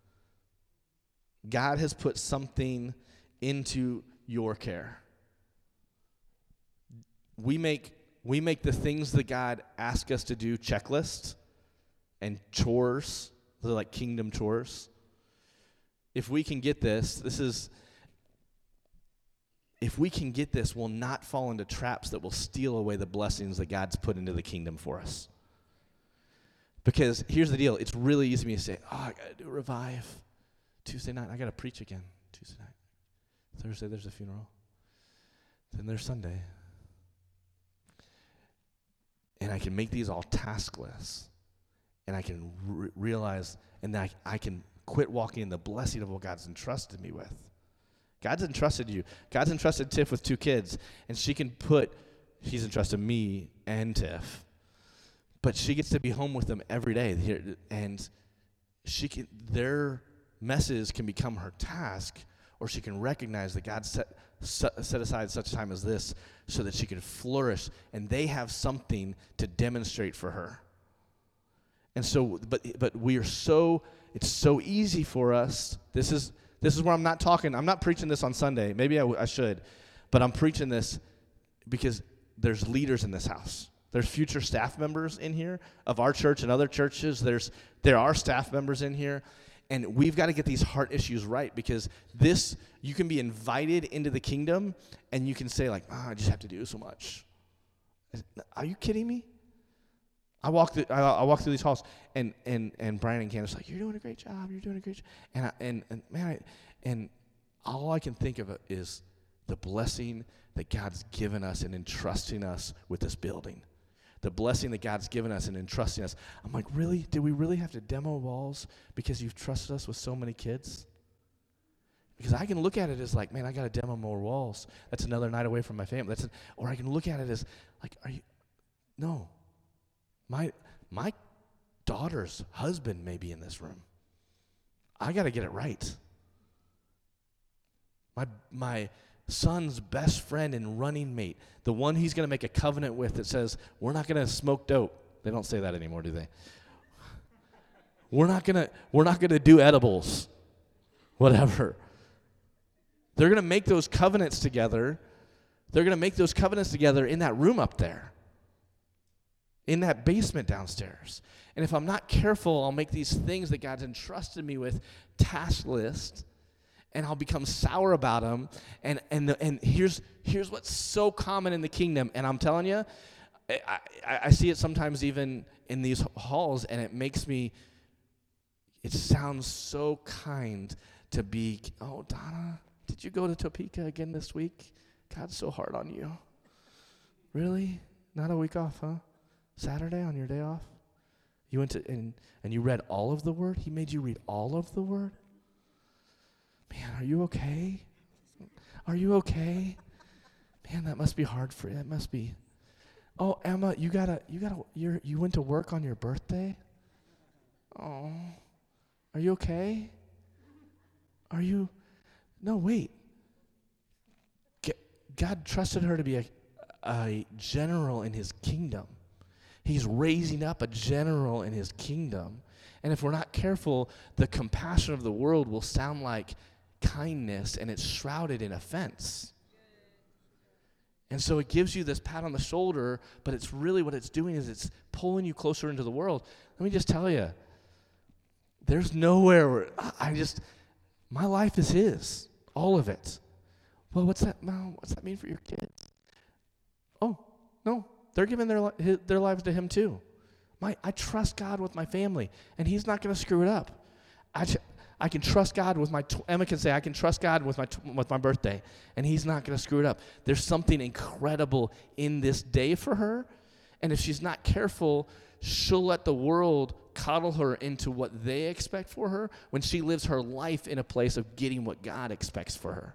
God has put something into your care. We make the things that God asks us to do checklists and chores. They're like kingdom chores. If we can get this, we'll not fall into traps that will steal away the blessings that God's put into the kingdom for us. Because here's the deal. It's really easy for me to say, I got to do a revive. Tuesday night, I got to preach again. Tuesday night. Thursday, there's a funeral. Then there's Sunday. And I can make these all task lists. And I can realize, and then I can quit walking in the blessing of what God's entrusted me with. God's entrusted you. God's entrusted Tiff with 2 kids. And he's entrusted me and Tiff. But she gets to be home with them every day. And their messes can become her task, or she can recognize that God set aside such time as this so that she can flourish, and they have something to demonstrate for her. And so, but it's so easy for us. This is where I'm not preaching this on Sunday. Maybe I should, but I'm preaching this because there's leaders in this house. There's future staff members in here of our church and other churches. There are staff members in here. And we've got to get these heart issues right, because you can be invited into the kingdom and you can say like, I just have to do so much. Are you kidding me? I walk through these halls and Brian and Candace are like, you're doing a great job. You're doing a great job. And all I can think of is the blessing that God's given us in entrusting us with this building. The blessing that God's given us in entrusting us. I'm like, really? Did we really have to demo walls because you've trusted us with so many kids? Because I can look at it as like, man, I got to demo more walls. That's another night away from my family. Or I can look at it as like, no. My daughter's husband may be in this room. I got to get it right. My son's best friend and running mate, the one he's going to make a covenant with that says, we're not going to smoke dope. They don't say that anymore, do they? We're not going to do edibles. Whatever. They're going to make those covenants together. They're going to make those covenants together in that room up there, in that basement downstairs. And if I'm not careful, I'll make these things that God's entrusted me with task list, and I'll become sour about them. And here's what's so common in the kingdom, and I'm telling you, I see it sometimes even in these halls, and it sounds so kind to be, oh, Donna, did you go to Topeka again this week? God's so hard on you. Really? Not a week off, huh? Saturday on your day off? You went to, and you read all of the word? He made you read all of the word? Man, are you okay? Are you okay? Man, that must be hard for you. That must be. Oh, Emma, you went to work on your birthday? Oh, are you okay? Are you? No, wait. God trusted her to be a general in his kingdom. He's raising up a general in his kingdom. And if we're not careful, the compassion of the world will sound like kindness, and it's shrouded in offense. And so it gives you this pat on the shoulder, but it's really what it's doing is it's pulling you closer into the world. Let me just tell you, there's nowhere where my life is his, all of it. Well, what's that mean for your kids? Oh, no, they're giving their lives to him too. I trust God with my family, and he's not going to screw it up. I can trust God with Emma can say, I can trust God with my birthday, and he's not going to screw it up. There's something incredible in this day for her, and if she's not careful, she'll let the world coddle her into what they expect for her when she lives her life in a place of getting what God expects for her.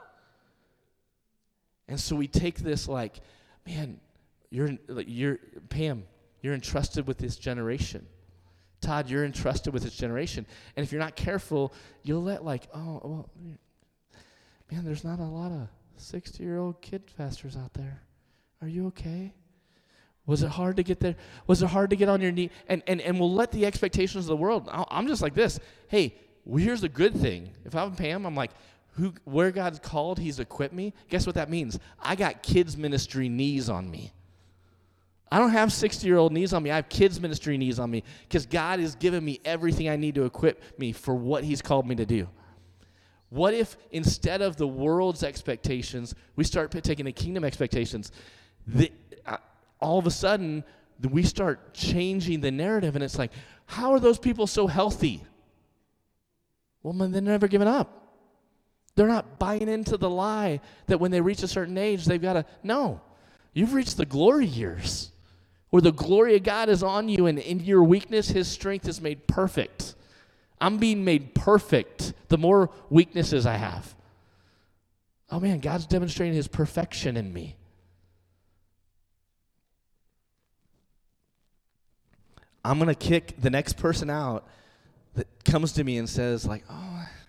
And so we take this like, man, Pam, you're entrusted with this generation. Todd, you're entrusted with this generation. And if you're not careful, you'll let man, there's not a lot of 60-year-old kid pastors out there. Are you okay? Was it hard to get there? Was it hard to get on your knee? And we'll let the expectations of the world. I'm just like this. Hey, here's the good thing. If I'm Pam, I'm like, where God's called, he's equipped me. Guess what that means? I got kids ministry knees on me. I don't have 60-year-old knees on me. I have kids ministry knees on me because God has given me everything I need to equip me for what he's called me to do. What if instead of the world's expectations, we start taking the kingdom expectations? All of a sudden, we start changing the narrative, and it's like, how are those people so healthy? Well, man, they're never giving up. They're not buying into the lie that when they reach a certain age, they've got to, no. You've reached the glory years where the glory of God is on you, and in your weakness, his strength is made perfect. I'm being made perfect the more weaknesses I have. Oh, man, God's demonstrating his perfection in me. I'm going to kick the next person out that comes to me and says, like, oh,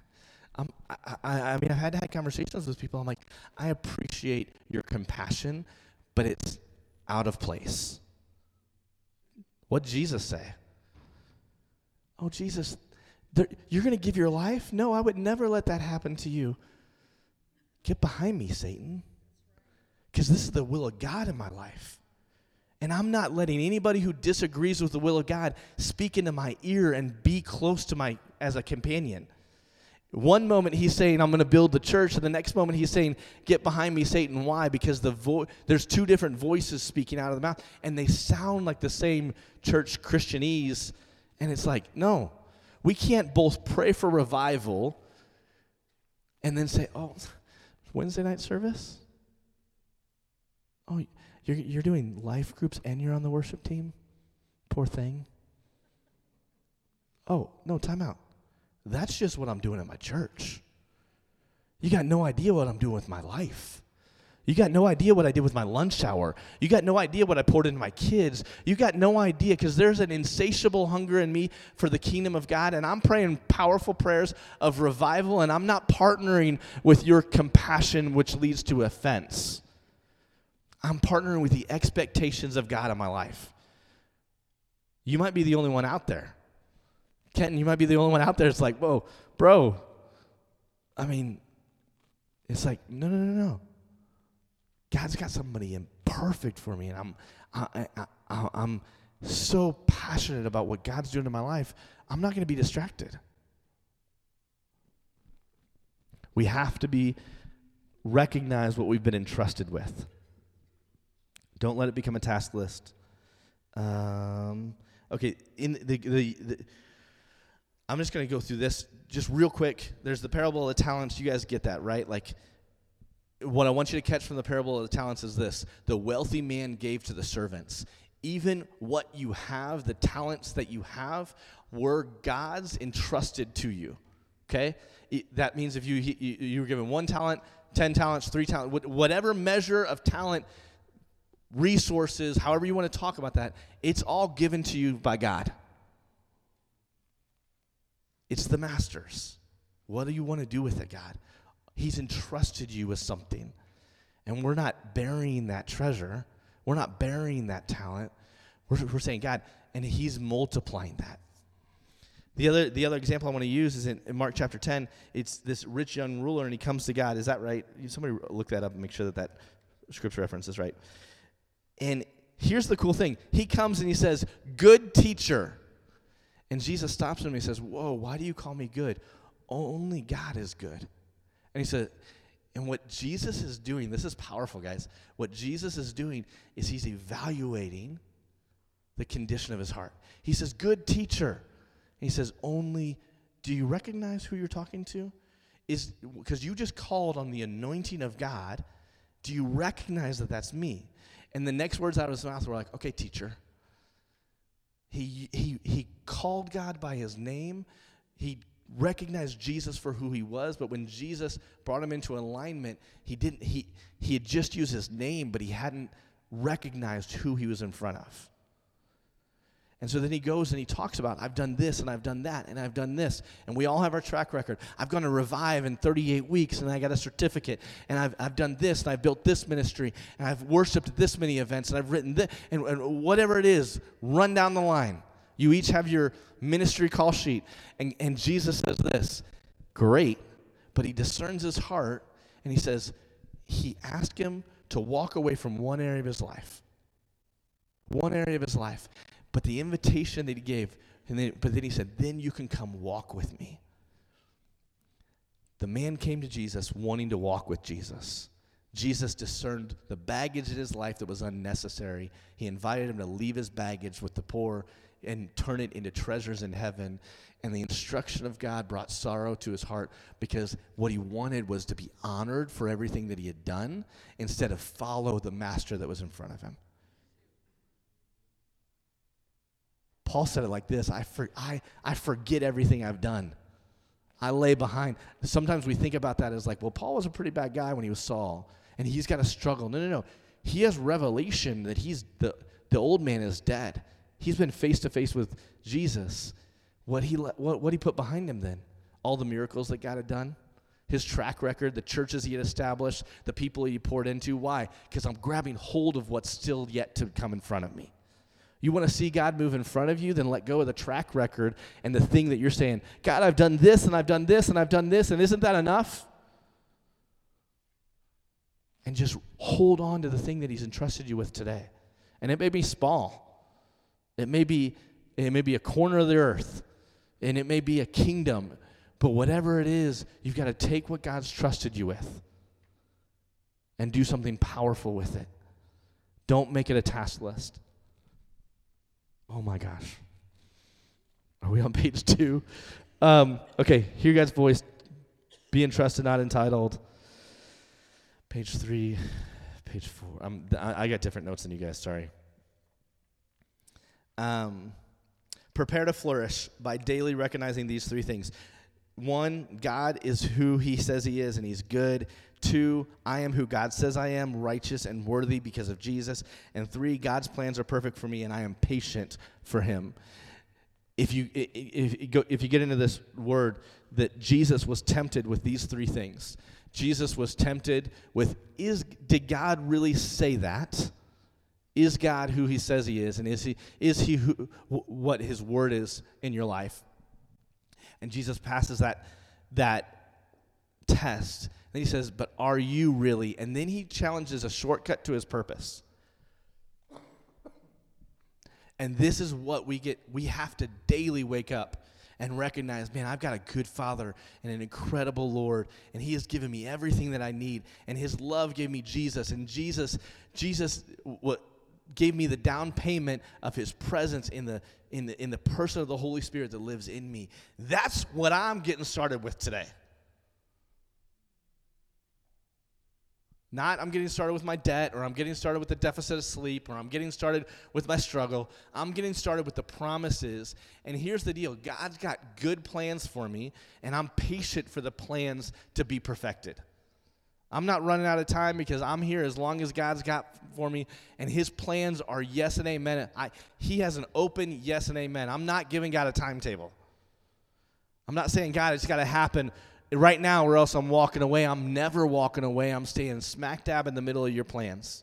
I've had conversations with people. I'm like, I appreciate your compassion, but it's out of place. What'd Jesus say? Oh, Jesus, you're going to give your life? No, I would never let that happen to you. Get behind me, Satan, because this is the will of God in my life. And I'm not letting anybody who disagrees with the will of God speak into my ear and be close to as a companion. One moment he's saying, I'm going to build the church, and the next moment he's saying, get behind me, Satan. Why? Because there's two different voices speaking out of the mouth, and they sound like the same church Christianese, and it's like, no, we can't both pray for revival and then say, oh, Wednesday night service? Oh, you're doing life groups and you're on the worship team? Poor thing. Oh, no, time out. That's just what I'm doing at my church. You got no idea what I'm doing with my life. You got no idea what I did with my lunch hour. You got no idea what I poured into my kids. You got no idea, because there's an insatiable hunger in me for the kingdom of God, and I'm praying powerful prayers of revival, and I'm not partnering with your compassion, which leads to offense. I'm partnering with the expectations of God in my life. You might be the only one out there. Kenton, you might be the only one out there. It's like, whoa, bro. I mean, it's like, no. God's got somebody imperfect for me, and I'm so passionate about what God's doing in my life. I'm not going to be distracted. We have to recognize what we've been entrusted with. Don't let it become a task list. Okay, I'm just going to go through this just real quick. There's the parable of the talents. You guys get that, right? Like, what I want you to catch from the parable of the talents is this. The wealthy man gave to the servants. Even what you have, the talents that you have, were God's entrusted to you, okay? That means if you were given 1 talent, 10 talents, 3 talents, whatever measure of talent, resources, however you want to talk about that, it's all given to you by God. It's the master's. What do you want to do with it, God? He's entrusted you with something. And we're not burying that treasure. We're not burying that talent. We're saying, God, and he's multiplying that. The other example I want to use is in Mark chapter 10. It's this rich young ruler, and he comes to God. Is that right? Somebody look that up and make sure that scripture reference is right. And here's the cool thing. He comes and he says, good teacher. And Jesus stops him and he says, whoa, why do you call me good? Only God is good. And he said, and what Jesus is doing, this is powerful, guys. What Jesus is doing is he's evaluating the condition of his heart. He says, good teacher. And he says, only, do you recognize who you're talking to? Because you just called on the anointing of God. Do you recognize that that's me? And the next words out of his mouth were like, okay, teacher. He called God by his name. He recognized Jesus for who he was, but when Jesus brought him into alignment, he had just used his name, but he hadn't recognized who he was in front of. And so then he goes and he talks about, I've done this and I've done that and I've done this. And we all have our track record. I've gone to Revive in 38 weeks and I got a certificate. And I've done this and I've built this ministry. And I've worshiped at this many events and I've written this. And whatever it is, run down the line. You each have your ministry call sheet. And Jesus says this, great, but he discerns his heart and he says, he asked him to walk away from one area of his life. One area of his life. But the invitation that he gave, but then he said, then you can come walk with me. The man came to Jesus wanting to walk with Jesus. Jesus discerned the baggage in his life that was unnecessary. He invited him to leave his baggage with the poor and turn it into treasures in heaven. And the instruction of God brought sorrow to his heart because what he wanted was to be honored for everything that he had done instead of follow the master that was in front of him. Paul said it like this, I forget everything I've done. I lay behind. Sometimes we think about that as like, well, Paul was a pretty bad guy when he was Saul, and he's got to struggle. No. He has revelation that the old man is dead. He's been face to face with Jesus. What he put behind him then? All the miracles that God had done, his track record, the churches he had established, the people he poured into. Why? Because I'm grabbing hold of what's still yet to come in front of me. You want to see God move in front of you, then let go of the track record and the thing that you're saying, God, I've done this, and I've done this, and I've done this, and isn't that enough? And just hold on to the thing that he's entrusted you with today. And it may be small. It may be a corner of the earth, and it may be a kingdom, but whatever it is, you've got to take what God's trusted you with and do something powerful with it. Don't make it a task list. Oh my gosh. Are we on page 2? Okay, hear God's voice. Be entrusted, not entitled. Page 3, page 4. I got different notes than you guys, sorry. Prepare to flourish by daily recognizing these 3 things. 1, God is who he says he is, and he's good. 2, I am who God says I am, righteous and worthy because of Jesus. And 3, God's plans are perfect for me, and I am patient for him. If you get into this word, that Jesus was tempted with these 3 things. Jesus was tempted with, did God really say that? Is God who he says he is? And is he what his word is in your life? And Jesus passes that test. Then he says, but are you really? And then he challenges a shortcut to his purpose. And this is what we get. We have to daily wake up and recognize, man, I've got a good Father and an incredible Lord, and he has given me everything that I need. And his love gave me Jesus, and Jesus gave me the down payment of his presence in the person of the Holy Spirit that lives in me. That's what I'm getting started with today. Not I'm getting started with my debt, or I'm getting started with the deficit of sleep, or I'm getting started with my struggle. I'm getting started with the promises. And here's the deal. God's got good plans for me, and I'm patient for the plans to be perfected. I'm not running out of time because I'm here as long as God's got for me, and his plans are yes and amen. He has an open yes and amen. I'm not giving God a timetable. I'm not saying, God, it's got to happen right now or else I'm walking away. I'm never walking away. I'm staying smack dab in the middle of your plans.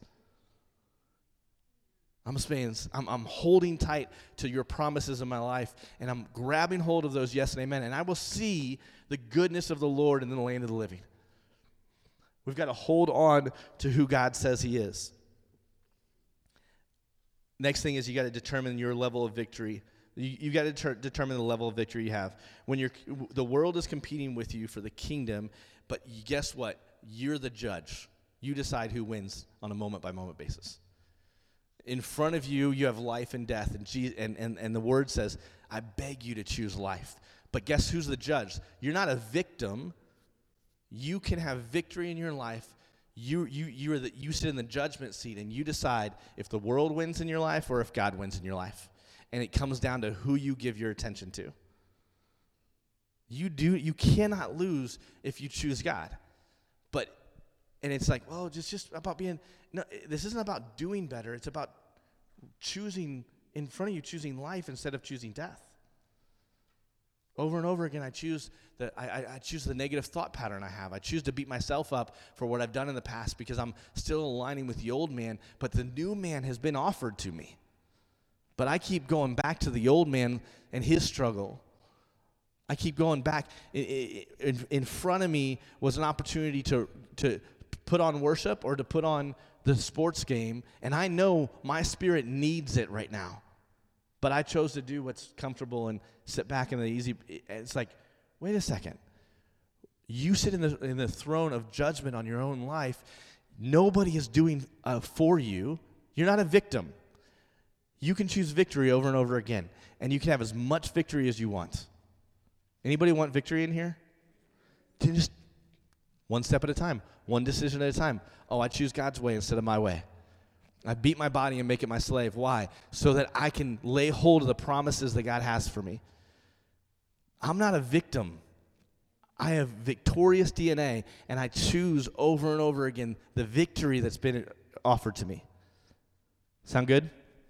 I'm holding tight to your promises in my life, and I'm grabbing hold of those yes and amen, and I will see the goodness of the Lord in the land of the living. We've got to hold on to who God says he is. Next thing is you got to determine your level of victory. You got to determine the level of victory you have. When the world is competing with you for the kingdom, but guess what? You're the judge. You decide who wins on a moment-by-moment basis. In front of you, you have life and death, and the word says, I beg you to choose life. But guess who's the judge? You're not a victim. You can have victory in your life. You sit in the judgment seat, and you decide if the world wins in your life or if God wins in your life. And it comes down to who you give your attention to. You cannot lose if you choose God. And it's like, well, just about being, no, this isn't about doing better. It's about choosing, in front of you, choosing life instead of choosing death. Over and over again, I choose the negative thought pattern I have. I choose to beat myself up for what I've done in the past because I'm still aligning with the old man, but the new man has been offered to me. But I keep going back to the old man and his struggle. I keep going back. In front of me was an opportunity to put on worship or to put on the sports game, and I know my spirit needs it right now. But I chose to do what's comfortable and sit back in the easy. It's like, wait a second. You sit in the throne of judgment on your own life. Nobody is doing for you. You're not a victim. You can choose victory over and over again, and you can have as much victory as you want. Anybody want victory in here? Just one step at a time, one decision at a time. Oh, I choose God's way instead of my way. I beat my body and make it my slave. Why? So that I can lay hold of the promises that God has for me. I'm not a victim. I have victorious DNA, and I choose over and over again the victory that's been offered to me. Sound good?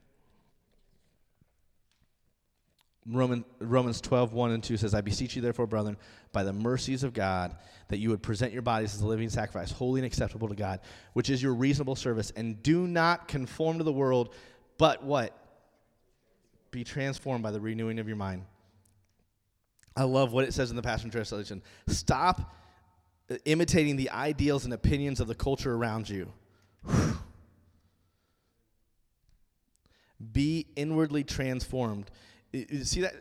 Romans 12, 1 and 2 says, I beseech you therefore, brethren, by the mercies of God, that you would present your bodies as a living sacrifice, holy and acceptable to God, which is your reasonable service. And do not conform to the world, but what? Be transformed by the renewing of your mind. I love what it says in the Passion Translation. Stop imitating the ideals and opinions of the culture around you. Whew. Be inwardly transformed. See that?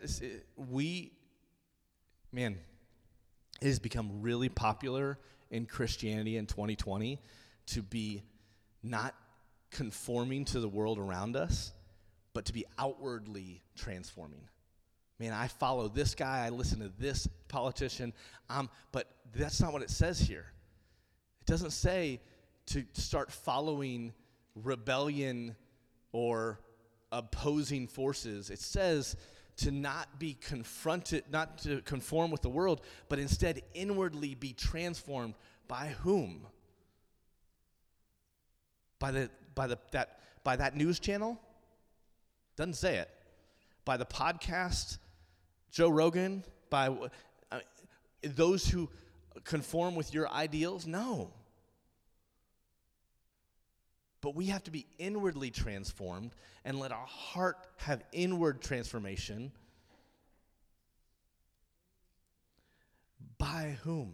It has become really popular in Christianity in 2020 to be not conforming to the world around us, but to be outwardly transforming. Man, I follow this guy, I listen to this politician, but that's not what it says here. It doesn't say to start following rebellion or opposing forces. It says to not be confronted, not to conform with the world, but instead inwardly be transformed by whom? By that news channel? Doesn't say it. By the podcast, Joe Rogan, by those who conform with your ideals? No. But we have to be inwardly transformed and let our heart have inward transformation. By whom?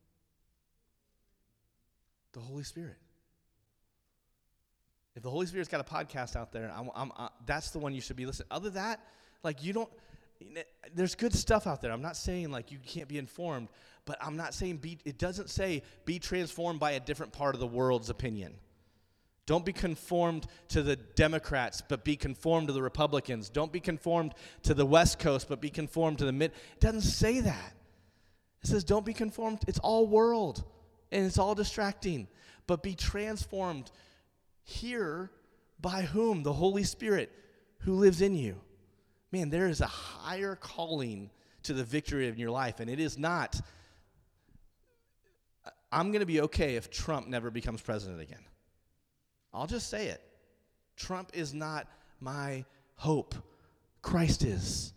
The Holy Spirit. If the Holy Spirit's got a podcast out there, that's the one you should be listening. Other than that, like there's good stuff out there. I'm not saying like you can't be informed, but I'm not saying it doesn't say be transformed by a different part of the world's opinion. Don't be conformed to the Democrats, but be conformed to the Republicans. Don't be conformed to the West Coast, but be conformed to the Mid. It doesn't say that. It says don't be conformed. It's all world, and it's all distracting. But be transformed here by whom? The Holy Spirit who lives in you. Man, there is a higher calling to the victory in your life, and it is not, I'm going to be okay if Trump never becomes president again. I'll just say it. Trump is not my hope. Christ is.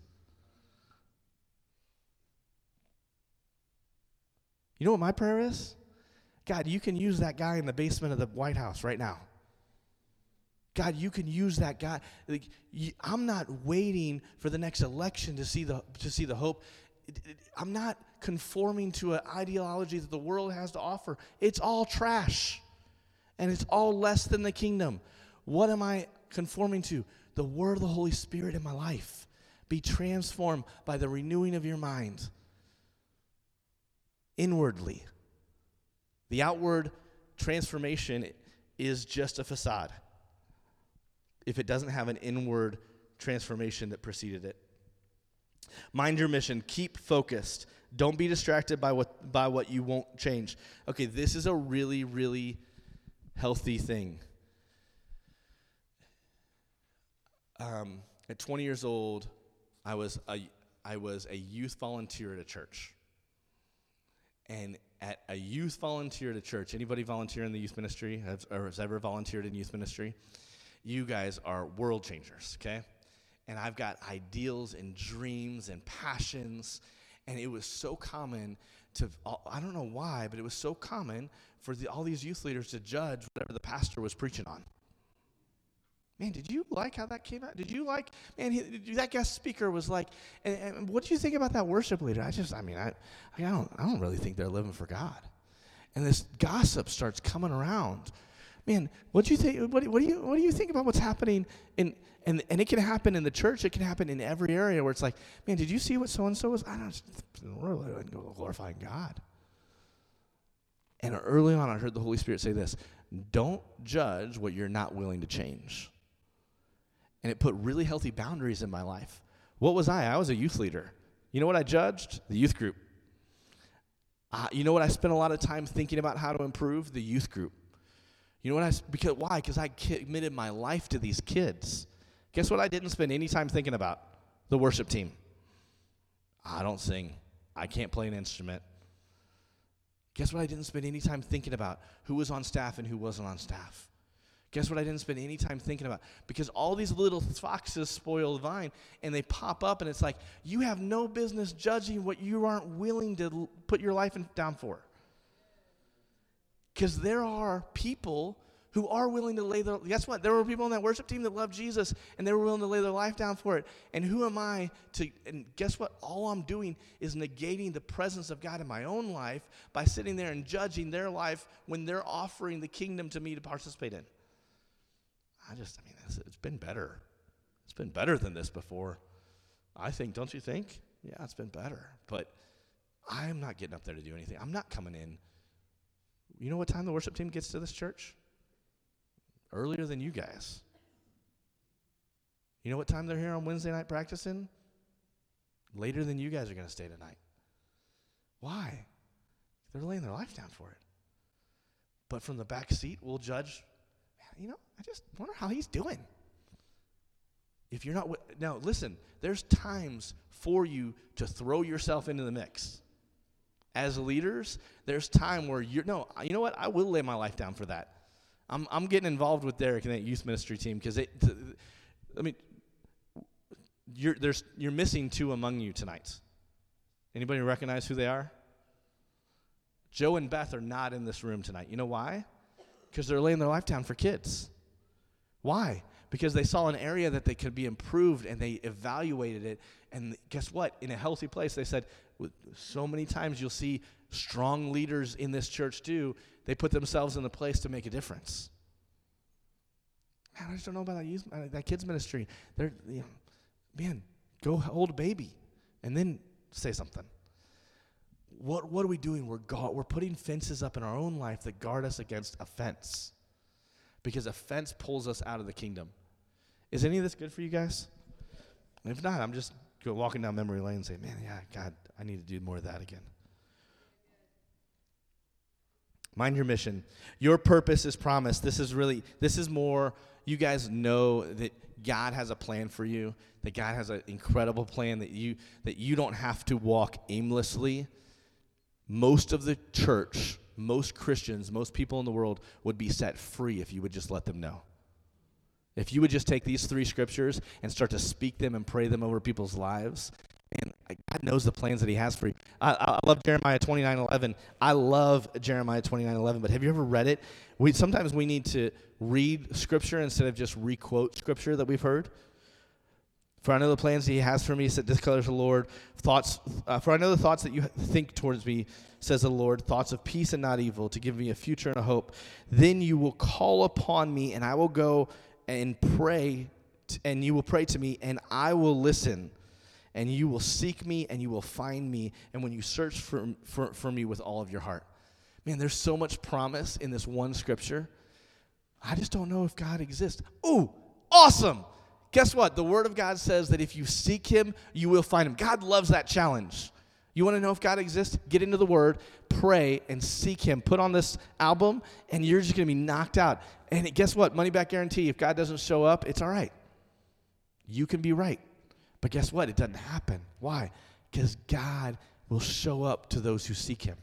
You know what my prayer is? God, you can use that guy in the basement of the White House right now. God, you can use that guy. I'm not waiting for the next election to see the hope. I'm not conforming to an ideology that the world has to offer. It's all trash. And it's all less than the kingdom. What am I conforming to? The word of the Holy Spirit in my life. Be transformed by the renewing of your mind. Inwardly. The outward transformation is just a facade if it doesn't have an inward transformation that preceded it. Mind your mission. Keep focused. Don't be distracted by what you won't change. Okay, this is a really, really healthy thing. At 20 years old, I was a youth volunteer at a church. And at a youth volunteer at a church, anybody volunteer in the youth ministry or has ever volunteered in youth ministry? You guys are world changers, okay? And I've got ideals and dreams and passions, and it was so common I don't know why, but it was so common for all these youth leaders to judge whatever the pastor was preaching on. Man, did you like how that came out? Did you like, man, that guest speaker was like, and what do you think about that worship leader? I don't really think they're living for God. And this gossip starts coming around. Man, what do you think? What do you think about what's happening and it can happen in the church. It can happen in every area where it's like, man, did you see what so and so was? I don't really glorifying God. And early on, I heard the Holy Spirit say this: "Don't judge what you're not willing to change." And it put really healthy boundaries in my life. What was I? I was a youth leader. You know what I judged? The youth group. You know what I spent a lot of time thinking about how to improve? The youth group. You know what why? Because I committed my life to these kids. Guess what I didn't spend any time thinking about? The worship team. I don't sing. I can't play an instrument. Guess what I didn't spend any time thinking about? Who was on staff and who wasn't on staff. Guess what I didn't spend any time thinking about? Because all these little foxes spoil the vine, and they pop up, and it's like, you have no business judging what you aren't willing to put your life down for. Because there are people who are willing to guess what? There were people on that worship team that loved Jesus, and they were willing to lay their life down for it. And who am I and guess what? All I'm doing is negating the presence of God in my own life by sitting there and judging their life when they're offering the kingdom to me to participate in. It's been better. It's been better than this before. I think, don't you think? Yeah, it's been better. But I'm not getting up there to do anything. I'm not coming in. You know what time the worship team gets to this church? Earlier than you guys. You know what time they're here on Wednesday night practicing? later than you guys are going to stay tonight. Why? They're laying their life down for it. But from the back seat, we'll judge, I just wonder how he's doing. If you're not, now listen, there's times for you to throw yourself into the mix. As leaders, there's time where you know what? I will lay my life down for that. I'm getting involved with Derek and that youth ministry team because you're missing two among you tonight. Anybody recognize who they are? Joe and Beth are not in this room tonight. You know why? Because they're laying their life down for kids. Why? Because they saw an area that they could be improved and they evaluated it. And guess what? In a healthy place, they said, so many times you'll see strong leaders in this church do, they put themselves in the place to make a difference. Man, I just don't know about that kids ministry. Man, go hold a baby and then say something. What are we doing? We're putting fences up in our own life that guard us against offense. Because offense pulls us out of the kingdom. Is any of this good for you guys? If not, I'm just walking down memory lane and saying, man, yeah, God, I need to do more of that again. Mind your mission. Your purpose is promised. This is more, you guys know that God has a plan for you, that God has an incredible plan that you don't have to walk aimlessly. Most of the church, most Christians, most people in the world would be set free if you would just let them know. If you would just take these 3 scriptures and start to speak them and pray them over people's lives, and God knows the plans that he has for you. I love Jeremiah 29:11. I love Jeremiah 29:11, but have you ever read it? Sometimes we need to read scripture instead of just re-quote scripture that we've heard. For I know the plans that he has for me, said, declares the Lord. For I know the thoughts that you think towards me, says the Lord, thoughts of peace and not evil, to give me a future and a hope. Then you will call upon me, and I will go and pray, and you will pray to me, and I will listen. And you will seek me, and you will find me, and when you search for me with all of your heart. Man, there's so much promise in this one scripture. I just don't know if God exists. Ooh, awesome. Guess what? The Word of God says that if you seek him, you will find him. God loves that challenge. You want to know if God exists? Get into the Word, pray, and seek him. Put on this album, and you're just going to be knocked out. And guess what? Money back guarantee. If God doesn't show up, it's all right. You can be right. But guess what? It doesn't happen. Why? Because God will show up to those who seek him.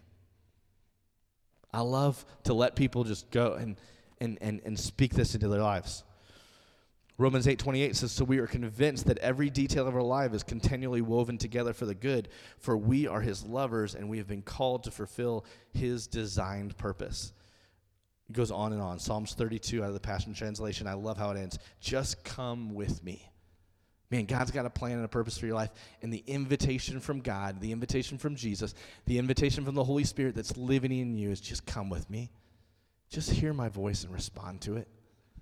I love to let people just go and speak this into their lives. Romans 8:28 says, so we are convinced that every detail of our life is continually woven together for the good, for we are his lovers, and we have been called to fulfill his designed purpose. It goes on and on. Psalms 32 out of the Passion Translation. I love how it ends. Just come with me. Man, God's got a plan and a purpose for your life, and the invitation from God, the invitation from Jesus, the invitation from the Holy Spirit that's living in you is just come with me. Just hear my voice and respond to it.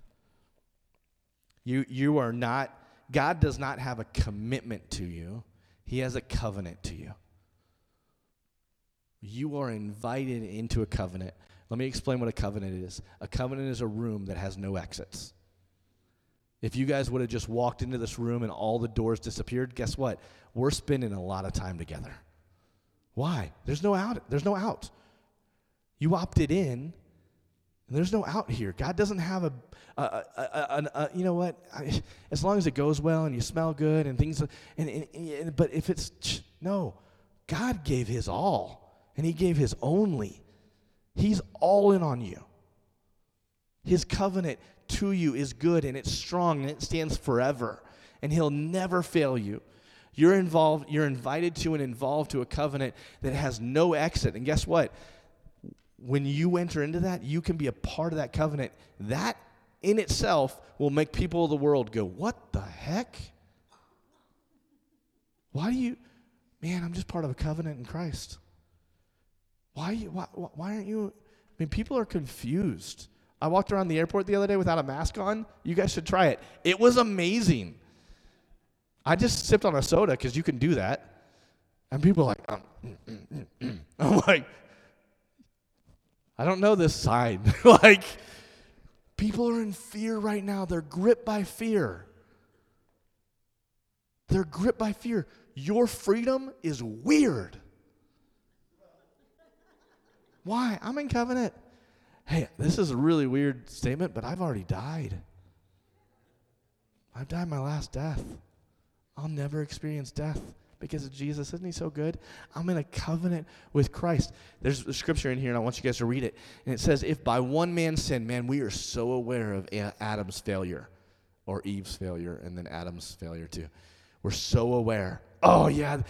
You are not, God does not have a commitment to you. He has a covenant to you. You are invited into a covenant. Let me explain what a covenant is. A covenant is a room that has no exits. If you guys would have just walked into this room and all the doors disappeared, guess what? We're spending a lot of time together. Why? There's no out. There's no out. You opted in, and there's no out here. God doesn't have a you know what? As long as it goes well and you smell good and things, but if it's, no, God gave his all, and he gave his only. He's all in on you. His covenant to you is good, and it's strong, and it stands forever, and he'll never fail you. You're invited to and involved to a covenant that has no exit. And guess what? When you enter into that, you can be a part of that covenant. That in itself will make people of the world go, what the heck? Man, I'm just part of a covenant in Christ. Why aren't you? I mean, people are confused. I walked around the airport the other day without a mask on. You guys should try it. It was amazing. I just sipped on a soda because you can do that. And people are like, I'm like, I don't know this sign. Like, people are in fear right now. They're gripped by fear. They're gripped by fear. your freedom is weird. Why? I'm in covenant. Hey, this is a really weird statement, but I've already died. I've died my last death. I'll never experience death because of Jesus. Isn't he so good? I'm in a covenant with Christ. There's a scripture in here, and I want you guys to read it. And it says, if by one man's sin, man, we are so aware of Adam's failure, or Eve's failure, and then Adam's failure too. We're so aware. Oh, yeah,